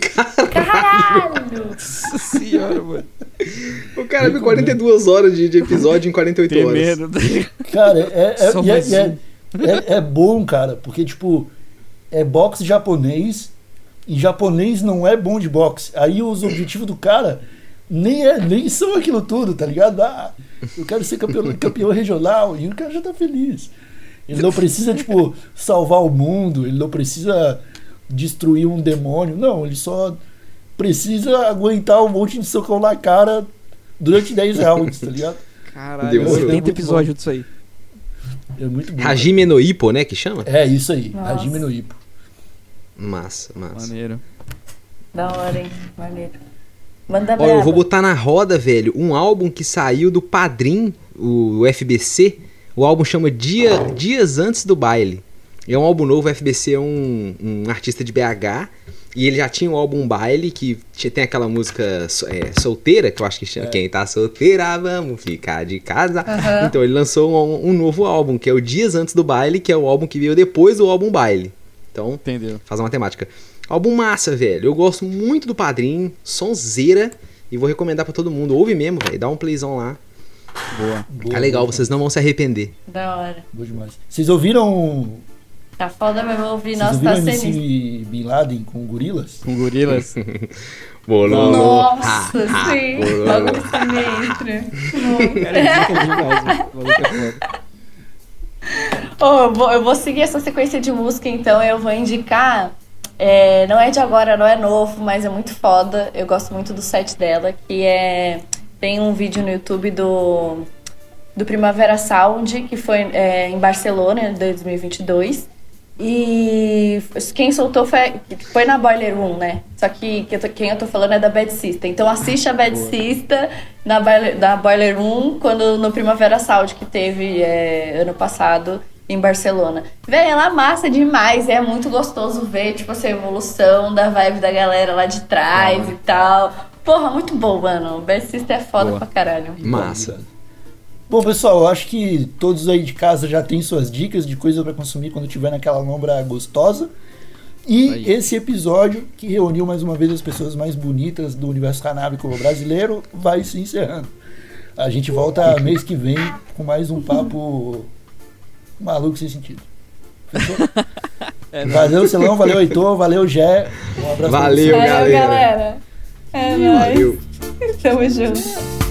Caralho! Nossa senhora, mano. O cara viu quarenta e duas horas de, de episódio em quarenta e oito Tem horas. medo. Cara, é, é, Só e é, mais e é, é- é bom, cara, porque, tipo, é boxe japonês e japonês não é bom de boxe. Aí os objetivos do cara nem, é, nem são aquilo tudo, tá ligado? Ah, eu quero ser campeão, campeão regional e o cara já tá feliz. Ele não precisa, tipo, salvar o mundo, ele não precisa destruir um demônio, não, ele só precisa aguentar um monte de socão na cara durante dez rounds, tá ligado? Caralho, Demorou. setenta episódios disso aí. É muito bom. Hajime no Ippo, né, que chama? É isso aí, Nossa. Hajime no Ippo. Massa, massa. Maneiro. Da hora, hein? Maneiro. Manda Ó, eu vou braba. botar na roda, velho, um álbum que saiu do Padrim, o F B C. O álbum chama Dia, Dias Antes do Baile. É um álbum novo, o F B C é um, um artista de B H. E ele já tinha o álbum Baile, que tinha- tem aquela música so- é, solteira, que eu acho que chama. Quem tá solteira, vamos ficar de casa. Aham. Então ele lançou um, um novo álbum, que é o Dias Antes do Baile, que é o álbum que veio depois do álbum Baile. Então, Entendeu? faz a matemática. Álbum massa, velho. Eu gosto muito do Padrim, sonzeira. E vou recomendar pra todo mundo. Ouve mesmo, velho. Dá um playzão lá. Boa. Boa, Tá legal, boa, vocês não vão se arrepender. Da hora. boa demais. Vocês ouviram, Tá foda mesmo ouvir. vocês Nossa, ouviram tá M C sinistro. Bin Laden com gorilas? Com gorilas. Bololô. Nossa, Ha, ha, sim. bololô. Logo sinistro. Cara, zica demais, mano. O maluco é foda. Ô, eu, vou, eu vou seguir essa sequência de música, então eu vou indicar. É, não é de agora, não é novo, mas é muito foda. Eu gosto muito do set dela, que é. Tem um vídeo no YouTube do, do Primavera Sound, que foi é, em Barcelona, em dois mil e vinte e dois. E quem soltou foi, foi na Boiler Room, né? Só que, que eu tô- quem eu tô falando é da Bad Sister. Então assiste a Bad Sister na Boiler, da Boiler Room quando, no Primavera Sound que teve é, ano passado em Barcelona. Véi, ela massa demais. É muito gostoso ver, tipo, essa evolução da vibe da galera lá de trás e tal. Porra, muito bom, mano. Bad Sister é foda Boa. pra caralho. Massa. Bom, pessoal, eu acho que todos aí de casa já têm suas dicas de coisa para consumir quando tiver naquela lombra gostosa. E Aí. esse episódio, que reuniu mais uma vez as pessoas mais bonitas do universo canábico brasileiro, vai se encerrando. A gente volta mês que vem com mais um papo maluco sem sentido. Fechou? É, Valeu, Celão, valeu, Heitor, valeu, Gé. Um abraço pra Valeu, vocês. Valeu, galera. galera. É nóis. Valeu. Tamo junto.